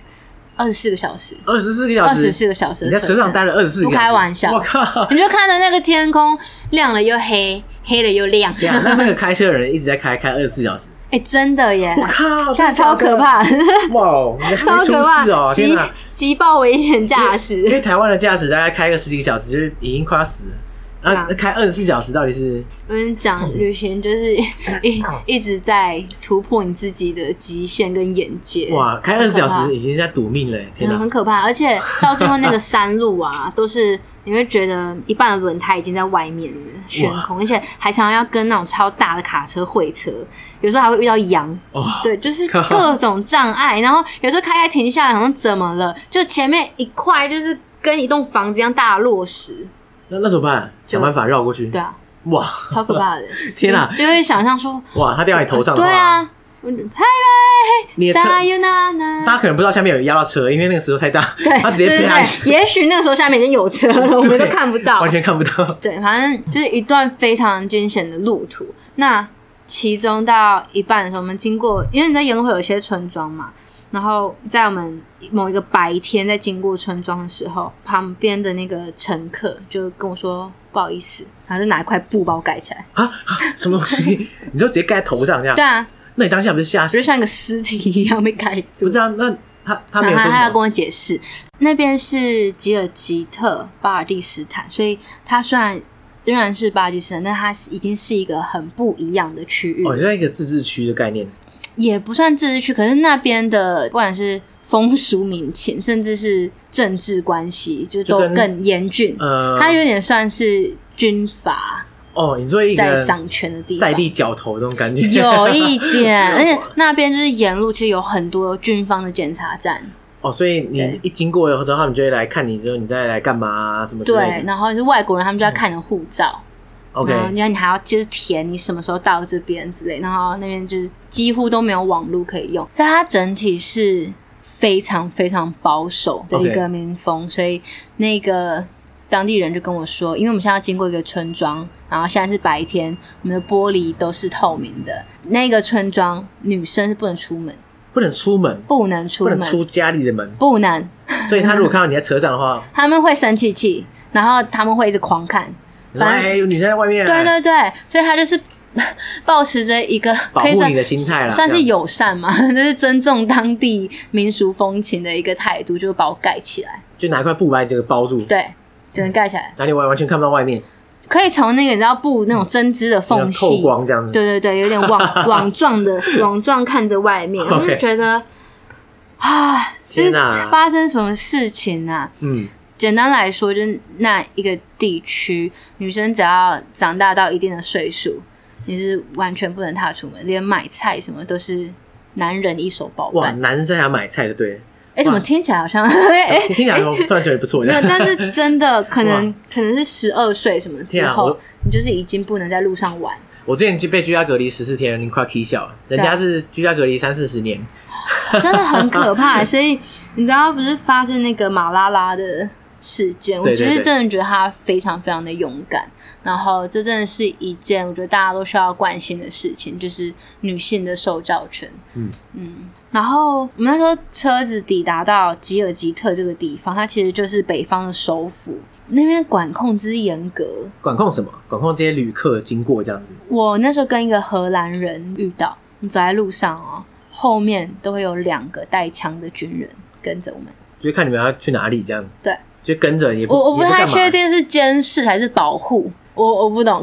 ，24个小时，24个小时， 你在车上待了24个小时， 不开玩笑，我靠！你就看着那个天空亮了又黑，黑了又亮。 那个开车的人一直在开24小时。 真的耶！ 我靠， 这超可怕！ 哇，你还没出事哦！天哪， 极爆危险驾驶。 因为台湾的驾驶大概开个10几个小时，就是已经快要死了。那开24小时到底是？ 我跟你讲，旅行就是一直在突破你自己的极限跟眼界。 哇，开20小时已经在赌命了，天哪， 很可怕！而且到最后那个山路啊，都是你会觉得一半的轮胎已经在外面了，悬空，而且还常常要跟那种超大的卡车会车，有时候还会遇到羊，对，就是各种障碍。然后有时候开停下来，好像怎么了？就前面一块就是跟一栋房子一样大的落石。 那怎么办？想办法绕过去。 对啊， 哇， 超可怕的！ 天哪， 就会想象说， 哇，他掉在你头上的话， 对啊，拜拜， 你的车，大家可能不知道下面有压到车，因为那个石头太大，他直接飞下去。 也许那个时候下面已经有车了，我们都看不到， 完全看不到。 对，反正就是一段非常惊险的路途。那其中到一半的时候，我们经过，因为你在沿路会有一些村庄嘛。然后在我们某一个白天在经过村庄的时候，旁边的那个乘客就跟我说不好意思，然后就拿一块布把我盖起来。 什么东西？你就直接盖在头上这样？ 对啊。 那你当下不是吓死？ 就像一个尸体一样被盖住。 不是啊，那他没有说什么， 他要跟我解释，那边是吉尔吉特巴尔的斯坦，所以它虽然仍然是巴尔的斯坦，但它已经是一个很不一样的区域。 就像一个自治区的概念。 也不算自治区，可是那边的不管是风俗民情，甚至是政治关系，就都更严峻。它有点算是军阀你说一个在掌权的地方， 在地角头这种感觉， 有一点。而且那边就是沿路其实有很多军方的检查站。 所以你一经过之后，他们就会来看你，之后你再来干嘛什么之类的。 对，然后是外国人，他们就要看你的护照。 OK， 然后你还要就是填你什么时候到这边之类，然后那边就是几乎都没有网路可以用，所以它整体是非常非常保守的一个民风。所以那个当地人就跟我说，因为我们现在要经过一个村庄，然后现在是白天，我们的玻璃都是透明的。那个村庄女生是不能出门， 不能出家里的门， 不能。 所以他如果看到你在车上的话， 他们会生气，然后他们会一直狂看。 有女生在外面。 对对对，所以他就是抱持着一个保护你的心态啦， 算是友善嘛，就是尊重当地民俗风情的一个态度，就把我盖起来， 就拿一块布把你这个包住。 对，整个盖起来， 然后你完全看不到外面， 可以从那个你知道布那种针织的缝隙透光这样子。 对对对，有点网状看着外面，我就觉得就是发生什么事情啊？简单来说，就是那一个地区，女生只要长大到一定的岁数，你是完全不能踏出门，连买菜什么都是男人一手包办。 哇，男生还要买菜的，对。 怎么听起来好像听起来突然觉得不错。 但是真的可能是12岁什么之后，你就是已经不能在路上玩。 我之前被居家隔离14天，你快起笑了。人家是居家隔离30-40年， 真的很可怕。所以你知道，不是发生那个马拉拉的事件，我其实真的觉得他非常非常的勇敢，然后这真的是一件我觉得大家都需要关心的事情，就是女性的受教权。然后我们那时候车子抵达到吉尔吉特这个地方，它其实就是北方的首府，那边管控之严格。 管控什么？管控这些旅客经过这样子。 我那时候跟一个荷兰人遇到，你走在路上后面都会有2个带枪的军人跟着我们， 就看你们要去哪里这样。 对， 就跟着也不我不太确定是监视还是保护，我不懂。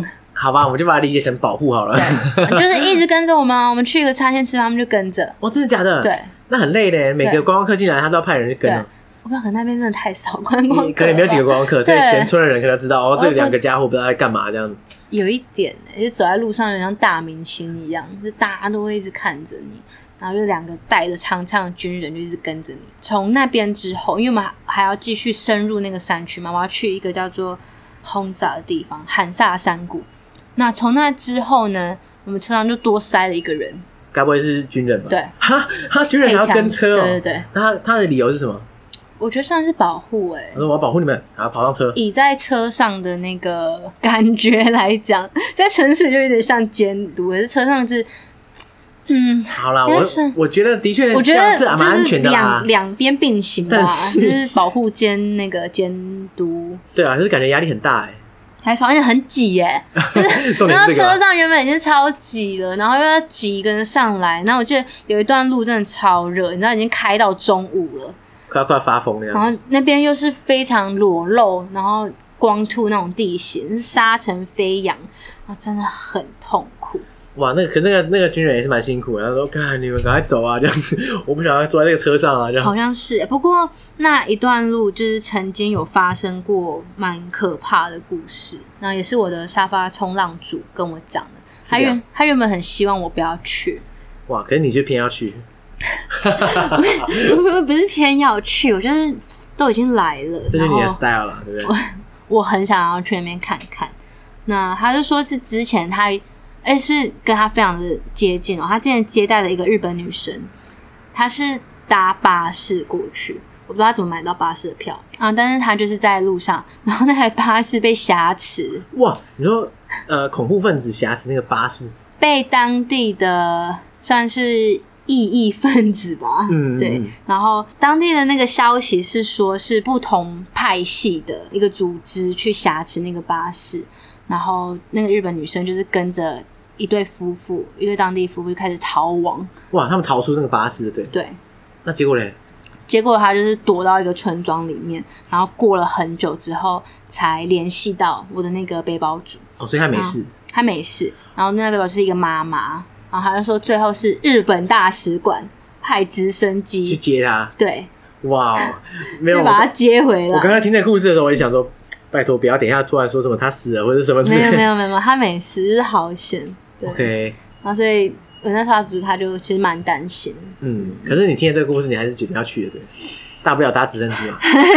好吧，我们就把它理解成保护好了。 对，就是一直跟着我们，我们去一个餐厅吃饭，他们就跟着。 哦，真的假的？ 对， 那很累嘞，每个观光客进来，他都要派人去跟。 我不知道，可能那边真的太少观光客， 可能没有几个观光客，所以全村的人可能知道哦，这两个家伙不知道在干嘛这样。 有一点，就走在路上有点像大明星一样，就大家都会一直看着你，然后就两个带着长枪的军人就一直跟着你。从那边之后，因为我们还要继续深入那个山区嘛，我要去一个叫做轰炸的地方，罕萨山谷。那从那之后呢，我们车上就多塞了一个人。 该不会是军人吧？ 对， 他军人还要跟车哦。 对对对。 那他的理由是什么？ 我觉得算是保护我说我要保护你们，然后跑上车。 以在车上的那个感觉来讲，在城市就有点像监督，可是车上是， 好啦，我觉得的确，我觉得是蛮安全的啦， 两边并行吧，就是保护兼那个监督。 对啊，就是感觉压力很大还吵，而且很挤然后车上原本已经超挤了，然后又要挤一个人上来，然后我记得有一段路真的超热，你知道已经开到中午了。快发疯那样，然后那边又是非常裸露，然后光秃那种地形，沙尘飞扬，真的很痛苦。 哇，那个军人也是蛮辛苦的。他说：“看你们赶快走啊，这样我不想要坐在这个车上啊。”这样好像是。不过那一段路就是曾经有发生过蛮可怕的故事，那也是我的沙发冲浪主跟我讲的。他原本很希望我不要去。 哇，可是你就偏要去。 不是偏要去，我觉得都已经来了， 这就是你的 style 了，对不对？ 我很想要去那边看看。那他就说是之前他是跟他非常的接近他之前接待了一个日本女生，他是搭巴士过去，我不知道他怎么买到巴士的票但是他就是在路上，然后那台巴士被挟持。 哇，你说恐怖分子挟持那个巴士， 被当地的算是异议分子吧，对。然后当地的那个消息是说，是不同派系的一个组织去挟持那个巴士，然后那个日本女生就是跟着一对当地夫妇就开始逃亡。 哇，他们逃出那个巴士，对。那结果嘞？ 结果他就是躲到一个村庄里面，然后过了很久之后才联系到我的那个背包主。 所以他没事。 他没事。然后那个背包是一个妈妈。然后他就说，最后是日本大使馆派直升机去接他。 对， 哇，没有把他接回来。 我刚刚听那故事的时候，我就想说，拜托不要等一下突然说什么他死了或者什么之类的。 没有，他没事，就是好险。 OK。 然后所以我那沙族他就其实蛮担心。 可是你听了这个故事，你还是决定要去的，对？大不了搭直升机嘛。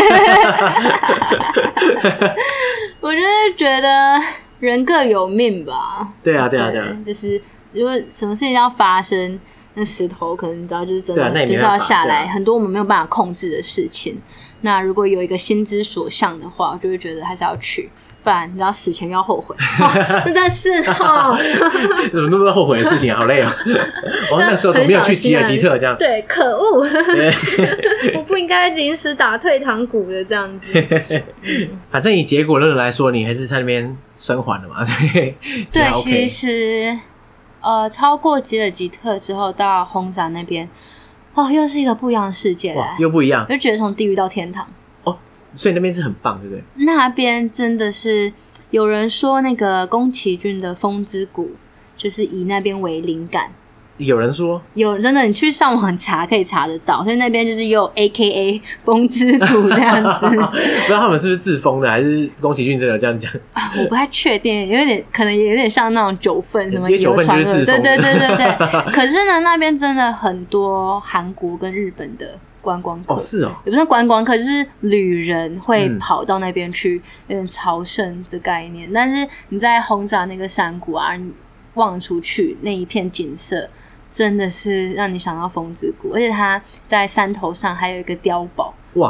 我就是觉得人各有命吧。 对啊。 就是如果什么事情要发生，那石头可能你知道就是真的就是要下来，很多我们没有办法控制的事情。那如果有一个心之所向的话，我就会觉得还是要去，不然你知道死前要后悔。真的是有什么那么多后悔的事情好累那时候怎么没有去吉尔吉特这样？ 对，可恶。我不应该临时打退堂鼓的这样子。 反正以结果论来说，你还是在那边生还了嘛。对， 其实超过吉尔吉特之后到轰炸那边又是一个不一样的世界又不一样， 我就觉得从地狱到天堂。 所以那边是很棒，对不对？ 那边真的是有人说那个宫崎骏的风之谷就是以那边为灵感。 有人说真的，你去上网查可以查得到，所以那边就是有 AKA 风之谷这样子。 不知道他们是不是自封的，还是宫崎骏真的这样讲我不太确定，可能也有点像那种九份什么九份就是自封对。可是呢，那边真的很多韩国跟日本的观光客。 是哦， 也不是观光客，就是旅人会跑到那边去，有点朝圣的概念。但是你在轰炸那个山谷你望出去那一片景色，真的是让你想到风之谷。而且它在山头上还有一个碉堡。 哇，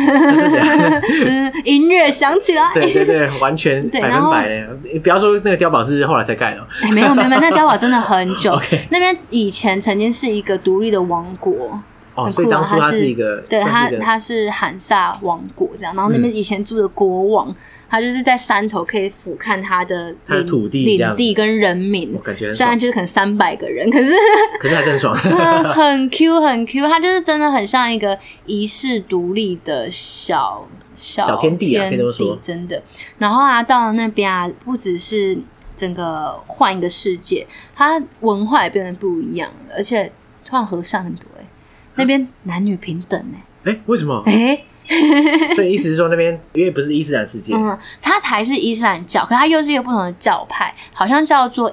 音乐响起来， 对，完全100%的。你不要说那个碉堡是后来才盖的没有，那碉堡真的很久。 okay. 那边以前曾经是一个独立的王国。 所以当初它是一个， 对，它是罕萨王国这样。然后那边以前住的国王，他就是在山头可以俯瞰他的土地、 领地跟人民。 我感觉虽然就是可能300个人，可是还是很爽。 很 Q， 它就是真的很像一个遗世独立的小天地啊，可以这么说， 真的。然后到了那边不只是整个换一个世界，它文化也变得不一样了，而且突然和善很多那边男女平等为什么？所以意思是说那边因为不是伊斯兰世界， 它才是伊斯兰教，可它又是一个不同的教派，好像叫做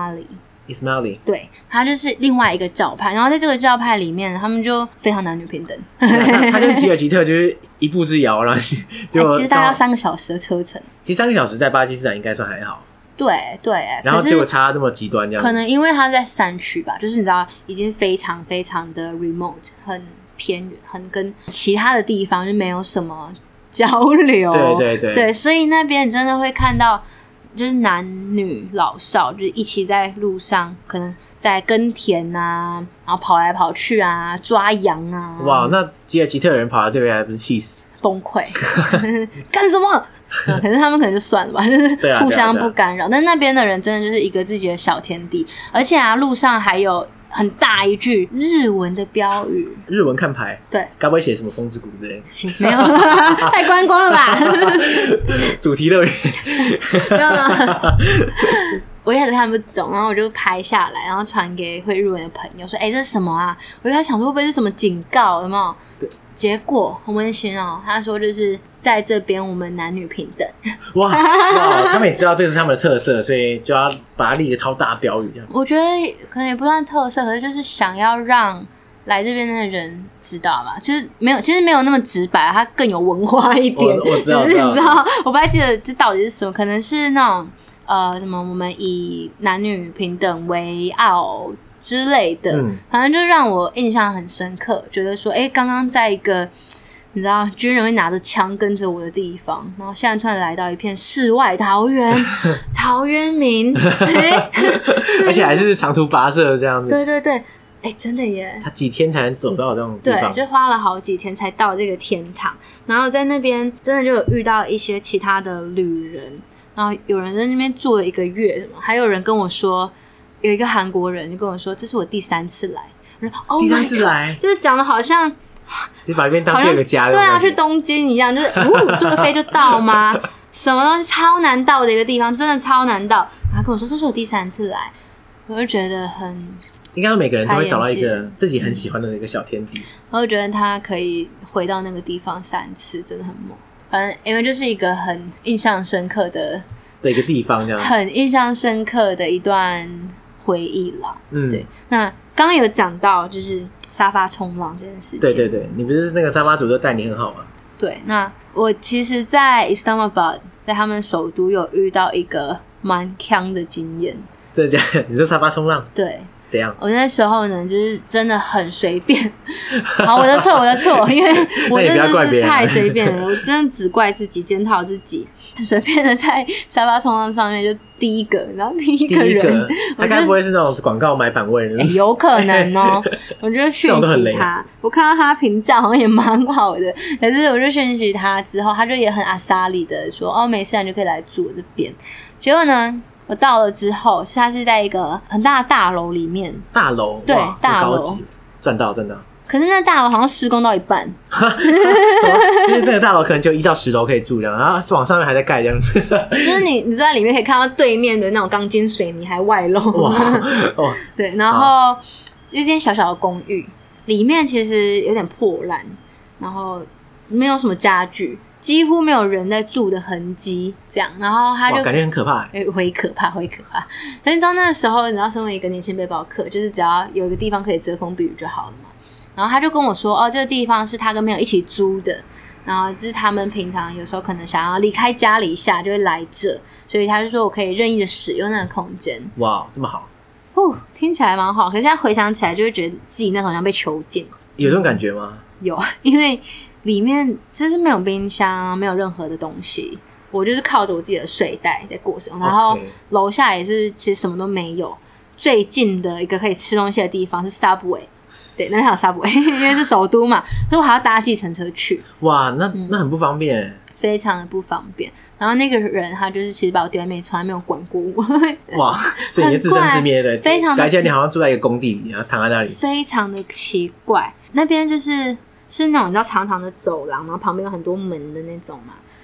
Ismaili， 对，它就是另外一个教派，然后在这个教派里面，他们就非常男女平等。 它跟吉尔吉特就是一步之遥，然后就其实大概要3个小时的车程。 其实3个小时在巴基斯坦应该算还好。 对， 然后结果差这么极端这样子。 可能因为它在山区吧，就是你知道已经非常非常的 remote， 很偏远，很跟其他的地方就没有什么交流。对，所以那边你真的会看到。就是男女老少就是一起在路上，可能在耕田啊，然后跑来跑去啊，抓羊啊。 哇，那吉尔吉特人跑到这边来不是气死崩溃？干什么？可是他们可能就算了吧，就是互相不干扰。但那边的人真的就是一个自己的小天地，而且路上还有很大一句日文的标语， 日文看牌， 对， 该不会写什么风之谷之类？ 没有，太观光了吧？ 主题乐园， 没有。我一开始看不懂，然后我就拍下来，然后传给会日文的朋友说：“这是什么啊？”我一开始想说会不会是什么警告，有没有？结果很温馨他说就是在这边我们男女平等。哇， 他们也知道这个是他们的特色，所以就要把它立一个超大的标语这样。 我觉得可能也不算特色，可是就是想要让来这边的人知道吧，就是其实没有那么直白，它更有文化一点。 我知道， 只是你知道，我不太记得这到底是什么，可能是那种什么我们以男女平等为傲之类的，反正就让我印象很深刻，觉得说刚刚在一个你知道军人会拿着枪跟着我的地方，然后现在突然来到一片世外桃源，陶渊明， 而且还是长途跋涉这样子。 对，真的耶！ 他几天才能走到这种地方？ 对，就花了好几天才到这个天堂。然后在那边真的就有遇到一些其他的旅人，然后有人在那边住了1个月，还有人跟我说，有一个韩国人就跟我说，这是我第3次来。我说第3次来， 就是讲的好像其实把这边当第2个家， 对去东京一样，就是坐个飞就到吗？什么东西超难到的一个地方，真的超难到。然后跟我说这是我第3次来，我就觉得应该每个人都会找到一个自己很喜欢的一个小天地。 我就觉得他可以回到那个地方3次，真的很猛。反正因为就是一个很印象深刻的一个地方，这样很印象深刻的一段回忆啦。对。那刚刚有讲到就是沙发冲浪这件事情。 对，你不是那个沙发主都带你很好吗？ 对，那我其实在 Islamabad 在他们首都有遇到一个蛮强的经验。 真的假的？你说沙发冲浪？ 对。 怎样？ 我那时候呢，就是真的很随便。好，我的错，因为我真的是太随便了，我真的只怪自己，检讨自己，随便的在沙发冲浪上面就第一个，然后第一个人， 他该不会是那种广告买版位的？ 有可能哦。我就讯息他，我看到他评价好像也蛮好的，可是我就讯息他之后，他就也很阿莎里的说，没事，你就可以来住我这边。结果呢？我到了之后，它是在一个很大的大楼里面。 大楼， 对，大楼， 赚到。 可是那大楼好像施工到一半， 就是这个大楼可能就1到10楼可以住这样，然后往上面还在盖这样子。 就是你坐在里面可以看到对面的那种钢筋水泥还外露。哇，对，然后一间小小的公寓，里面其实有点破烂，然后没有什么家具。几乎没有人在住的痕迹，这样，然后他就感觉很可怕， 会可怕。可是你知道那个时候，你知道，身为一个年轻背包客，就是只要有一个地方可以遮风避雨就好了嘛。然后他就跟我说，这个地方是他跟朋友一起租的，然后就是他们平常有时候可能想要离开家里一下，就会来这，所以他就说我可以任意的使用那个空间。 哇，这么好， 听起来蛮好。可是现在回想起来，就会觉得自己那好像被囚禁。 有这种感觉吗？ 有，因为里面就是没有冰箱，没有任何的东西，我就是靠着我自己的睡袋在过生活。然后楼下也是其实什么都没有，最近的一个可以吃东西的地方是 Subway， 对，那边还有 Subway， 因为是首都嘛，所以我还要搭计程车去。 哇，那很不方便， 非常的不方便。然后那个人他就是其实把我丢在那边，从来没有管过我。哇， 所以你是自生自灭的， 非常的感觉你好像住在一个工地里，然后躺在那里， 非常的奇怪。那边是那种你知道长长的走廊，然后旁边有很多门的那种嘛，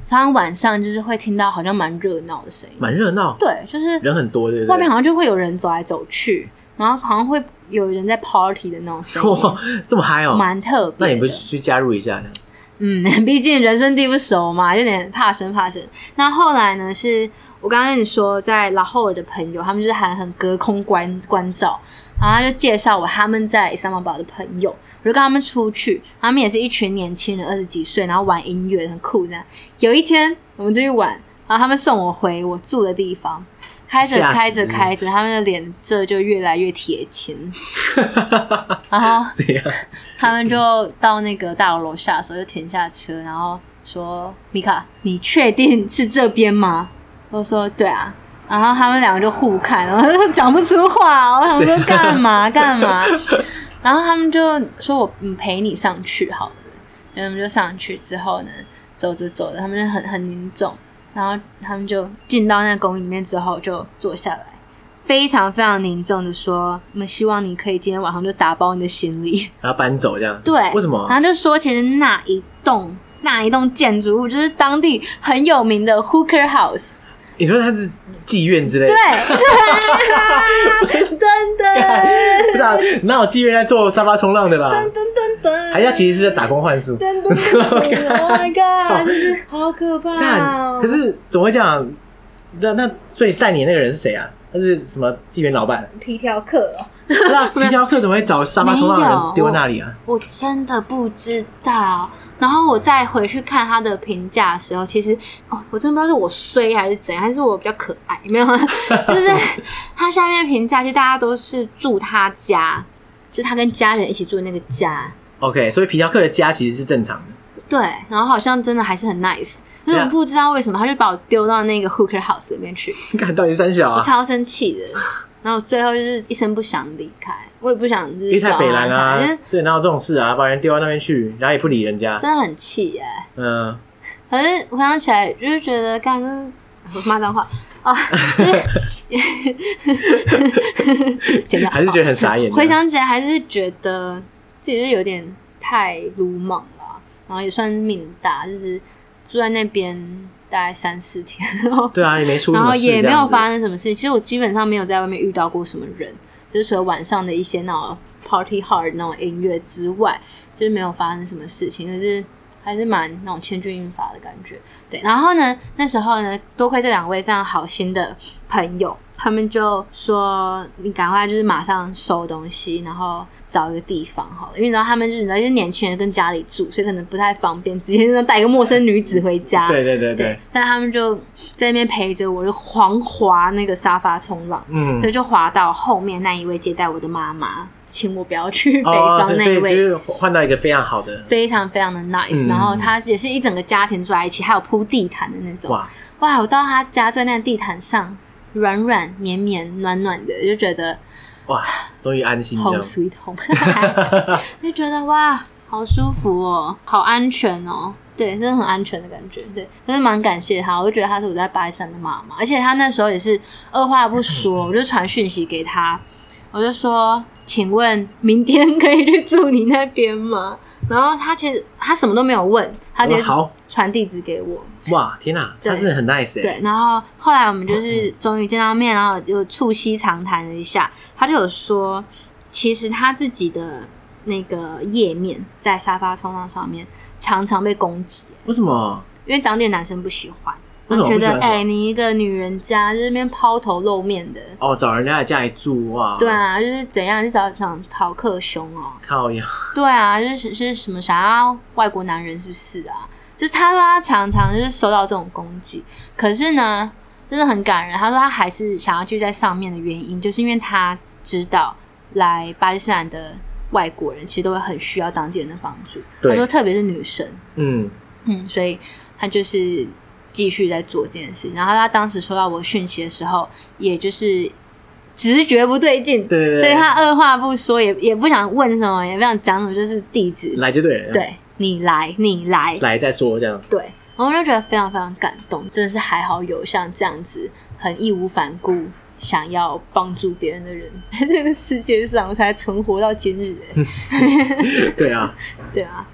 常常晚上就是会听到好像蛮热闹的声音。 蛮热闹？ 对，就是人很多，对不对？ 外面好像就会有人走来走去，然后好像会有人在 party 的那种声音。 哇，这么嗨哦， 蛮特别的。 那你不去加入一下呢？ 毕竟人生地不熟嘛，有点怕生。那后来呢，是我刚刚跟你说在拉霍尔的朋友，他们就是还很隔空关照，然后他就介绍我他们在伊斯兰堡的朋友，我就跟他们出去，他们也是一群年轻人，20几岁，然后玩音乐很酷这样。有一天我们就去玩，然后他们送我回我住的地方，开着，他们的脸色就越来越铁青。然后他们就到那个大楼下的时候就停下车，然后说：“米卡，你确定是这边吗？”我说：“对啊。”然后他们两个就互看，然后就讲不出话。我想说干嘛？然后他们就说：“我陪你上去好了。”然后我们就上去之后呢，走着，他们就很凝重。然后他们就进到那个宫里面之后就坐下来，非常非常凝重的说：“我们希望你可以今天晚上就打包你的行李， 然后搬走这样。” 对， 为什么？ 然后就说其实那一栋建筑物就是当地很有名的 Hooker House。 你说它是妓院之类的？ 对，真的。 不知道哪有妓院在做沙发冲浪的啦？还是其实是在打工换宿 ？Oh my god， 就是好可怕。 可是怎么会这样？那所以带你的那个人是谁啊？他是什么妓院老板？ 皮条客哦。 那皮条客怎么会找沙发冲浪的人丢在那里啊？ 我真的不知道。然后我再回去看他的评价的时候，其实我真的不知道是我衰还是怎样，还是我比较可爱，没有，就是他下面的评价，其实大家都是住他家，就是他跟家人一起住的那个家。 OK， 所以皮条客的家其实是正常的。 对，然后好像真的还是很 nice， 但是我不知道为什么他就把我丢到那个 Hooker House 里面去。 看到底是三小啊， 我超生气的。然后最后就是一声不响离开，我也不想就是因为太北蓝啊，对，哪有这种事啊？把人丢到那边去，然后也不理人家， 真的很气耶。可是我想起来就是觉得，干我骂脏话啊，就是还是觉得很傻眼。 回想起来还是觉得自己是有点太鲁莽了，然后也算命大，就是住在那边大概3-4天， 对啊，也没出什么事， 然后也没有发生什么事。其实我基本上没有在外面遇到过什么人，就是除了晚上的一些那种 party hard 那种音乐之外，就是没有发生什么事情。可是还是蛮那种千钧一发的感觉。对，然后呢，那时候呢，多亏这2位非常好心的朋友，他们就说你赶快就是马上收东西，然后找一个地方好了，因为你知道他们就是你知道一些年轻人跟家里住，所以可能不太方便直接带一个陌生女子回家。对，但他们就在那边陪着我，就狂滑那个沙发冲浪，所以就滑到后面那一位接待我的妈妈，请我不要去北方那一位， 就是换到一个非常好的， 非常非常的 nice，然后他也是一整个家庭住在一起，还有铺地毯的那种。哇！我到他家坐在那个地毯上，软软绵绵暖暖的，就觉得哇，终于安心 ，home sweet home， 就觉得哇，好舒服哦，好安全哦。对，真的很安全的感觉。对，真的蛮感谢他，我就觉得他是我在巴基斯坦的妈妈，而且他那时候也是二话不说，我就传讯息给他，我就说，请问明天可以去住你那边吗？然后他其实他什么都没有问，他直接传地址给我。 哇，天哪，他真的很 nice 对，然后后来我们就是终于见到面，然后就促膝长谈了一下。他就有说，其实他自己的那个页面在沙发冲浪上面常常被攻击。 为什么？ 因为当地的男生不喜欢。觉得你一个女人家就是那边抛头露面的找人家来家里住哇？ 对啊，就是怎样，就想讨克兄哦， 靠呀！ 对啊，就是什么想要外国男人是不是啊？就是他说他常常就是收到这种攻击，可是呢，真的很感人。他说他还是想要继续在上面的原因，就是因为他知道来巴基斯坦的外国人其实都会很需要当地人的帮助。他说特别是女生，所以他就是继续在做这件事情。然后他当时收到我讯息的时候，也就是直觉不对劲，对，所以他二话不说，也不想问什么，也不想讲什么，就是地址来就对了。 对，你来再说这样。对，然后我就觉得非常非常感动，真的是还好有像这样子很义无反顾想要帮助别人的人在这个世界上，我才存活到今日。 对啊， 对啊。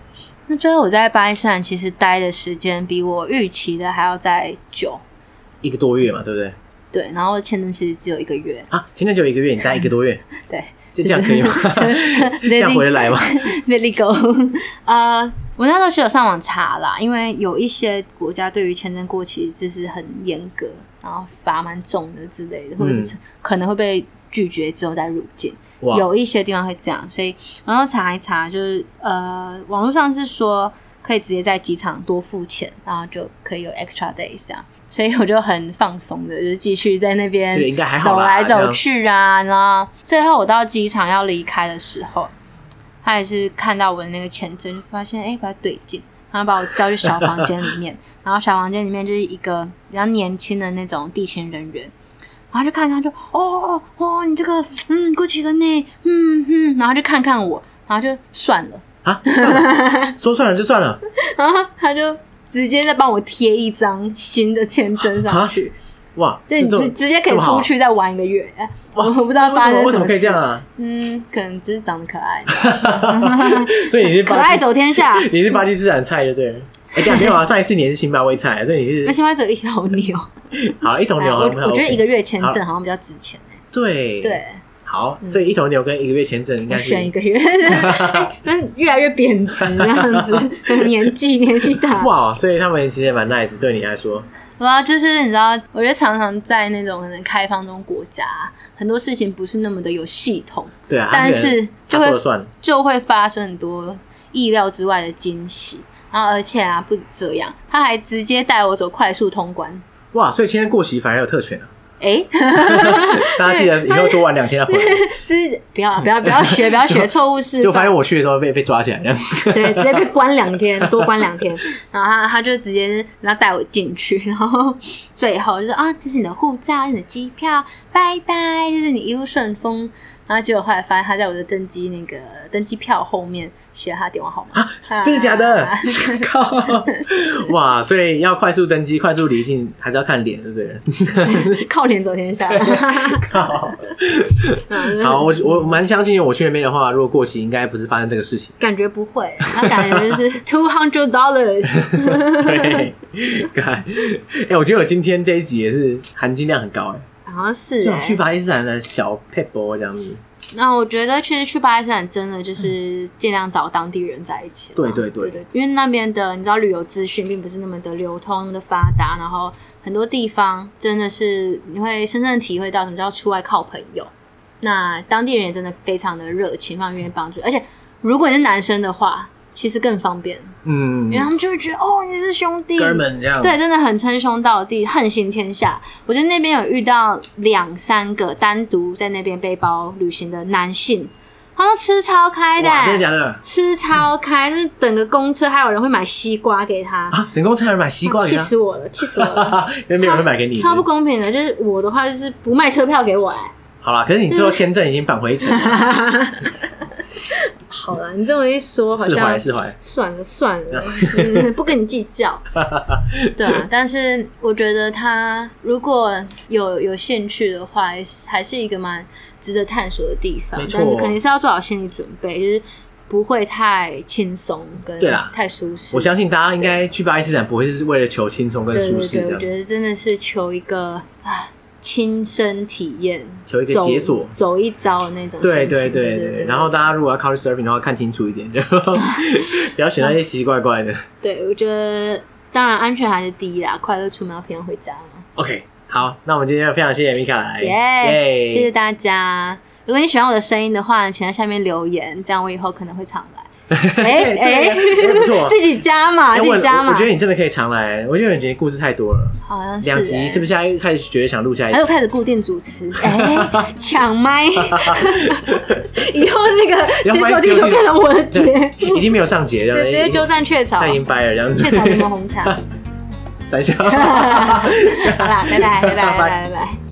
那最后我在巴基斯坦其实待的时间比我预期的还要再久 ，1个多月嘛，对不对？ 对，然后签证其实只有1个月啊，签证只有1个月，你待1个多月， 对， 就这样可以吗？这样回得来吗 ？Let it go 我那时候是有上网查啦，因为有一些国家对于签证过期就是很严格，然后罚蛮重的之类的，或者是可能会被拒绝之后再入境。有一些地方会这样，所以然后查一查，就是网络上是说可以直接在机场多付钱，然后就可以有 extra days 啊，所以我就很放松的，就是继续在那边走来走去啊，然后最后我到机场要离开的时候，他也是看到我的那个签证，就发现不太对劲，然后把我叫去小房间里面，然后小房间里面就是一个比较年轻的那种地勤人员。然后就看看就你这个过期了呢，然后就看看我，然后就算了啊，算了，说算了就算了， 然后他就直接再帮我贴一张新的签证上去， 哇， 对，你直接可以出去再玩1个月，我不知道发生什么事， 为什么可以这样啊？ 可能只是长得可爱， 所以你是可爱走天下， 你是巴基斯坦菜就对了。没有啊，上一次你也是辛巴威菜，所以你是。 那辛巴只有1头牛。 好，1头牛好像我觉得1个月签证好像比较值钱对。好，所以1头牛跟1个月签证应该是。 选1个月，那越来越贬值这样子，年纪大。 哇，所以他们其实也蛮 nice， 对你来说。 就是你知道，我觉得常常在那种可能开放中国家，很多事情不是那么的有系统。 对啊。 但是就会发生很多意料之外的惊喜。然后而且不止这样，他还直接带我走快速通关。 哇，所以签证过期反而有特权啊！大家记得以后多玩2天要回来。 不要学错误示范。 就发现我去的时候被抓起来，这样。 对，直接被关2天，多关2天。然后他就直接带我进去，然后最后就说这是你的护照，你的机票，拜拜，就是你一路顺风。然后结果后来发现他在我的登机票后面写了他的电话号码真的假的？靠！哇，所以要快速登机、快速离境，还是要看脸，对不对？ 靠脸走天下。 靠！好，我蛮相信，我去那边的话，如果过期，应该不是发生这个事情。 感觉不会，他感觉就是$200。 对，我觉得我今天这一集也是含金量很高好像是去巴基斯坦的小撇步这样子。 那我觉得其实去巴基斯坦真的就是尽量找当地人在一起。 对， 因为那边的你知道旅游资讯并不是那么的流通，那么的发达，然后很多地方真的是你会深深的体会到什么叫出外靠朋友。那当地人也真的非常的热情，非常愿意帮助，而且如果你是男生的话，其实更方便，因为他们就会觉得你是兄弟哥们这样， 对，真的很称兄道弟，横行天下。我觉得那边有遇到2-3个单独在那边背包旅行的男性，他们吃超开的， 真的假的？ 吃超开，就是等个公车，还有人会买西瓜给他啊！等公车还有人买西瓜给他， 气死我了！ 因为没有人买给你， 超不公平的。就是我的话，就是不卖车票给我好啦，可是你最后签证已经返回程了。 好了，你这么一说，好像释怀， 算了，不跟你计较。对啊，但是我觉得他如果有兴趣的话，还是一个蛮值得探索的地方。但是肯定是要做好心理准备，就是不会太轻松跟太舒适。 我相信大家应该去巴基斯坦不会是为了求轻松跟舒适， 对，我觉得真的是求一个亲身体验， 求一个解锁， 走一遭的那种。 对。然后大家如果要 Couchsurfing 的话，看清楚一点，就不要选那些奇奇怪怪的。对， 我觉得当然安全还是第一啦，快乐出门要平安回家嘛。 OK， 好，那我们今天非常谢谢米卡来， 谢谢大家。如果你喜欢我的声音的话，请在下面留言，这样我以后可能会常来。不错，自己加嘛，自己加嘛。 我觉得你真的可以常来，我觉得你故事太多了， 好像是 2集，是不是现在开始觉得想录下一集？ 还有开始固定主持，抢麦，以后那个解锁地球变成我的节目， 已经没有上节了， 直接鸠占鹊巢， 他已经掰了这样子， 鹊巢柠檬红茶， 三笑， 好啦，拜拜。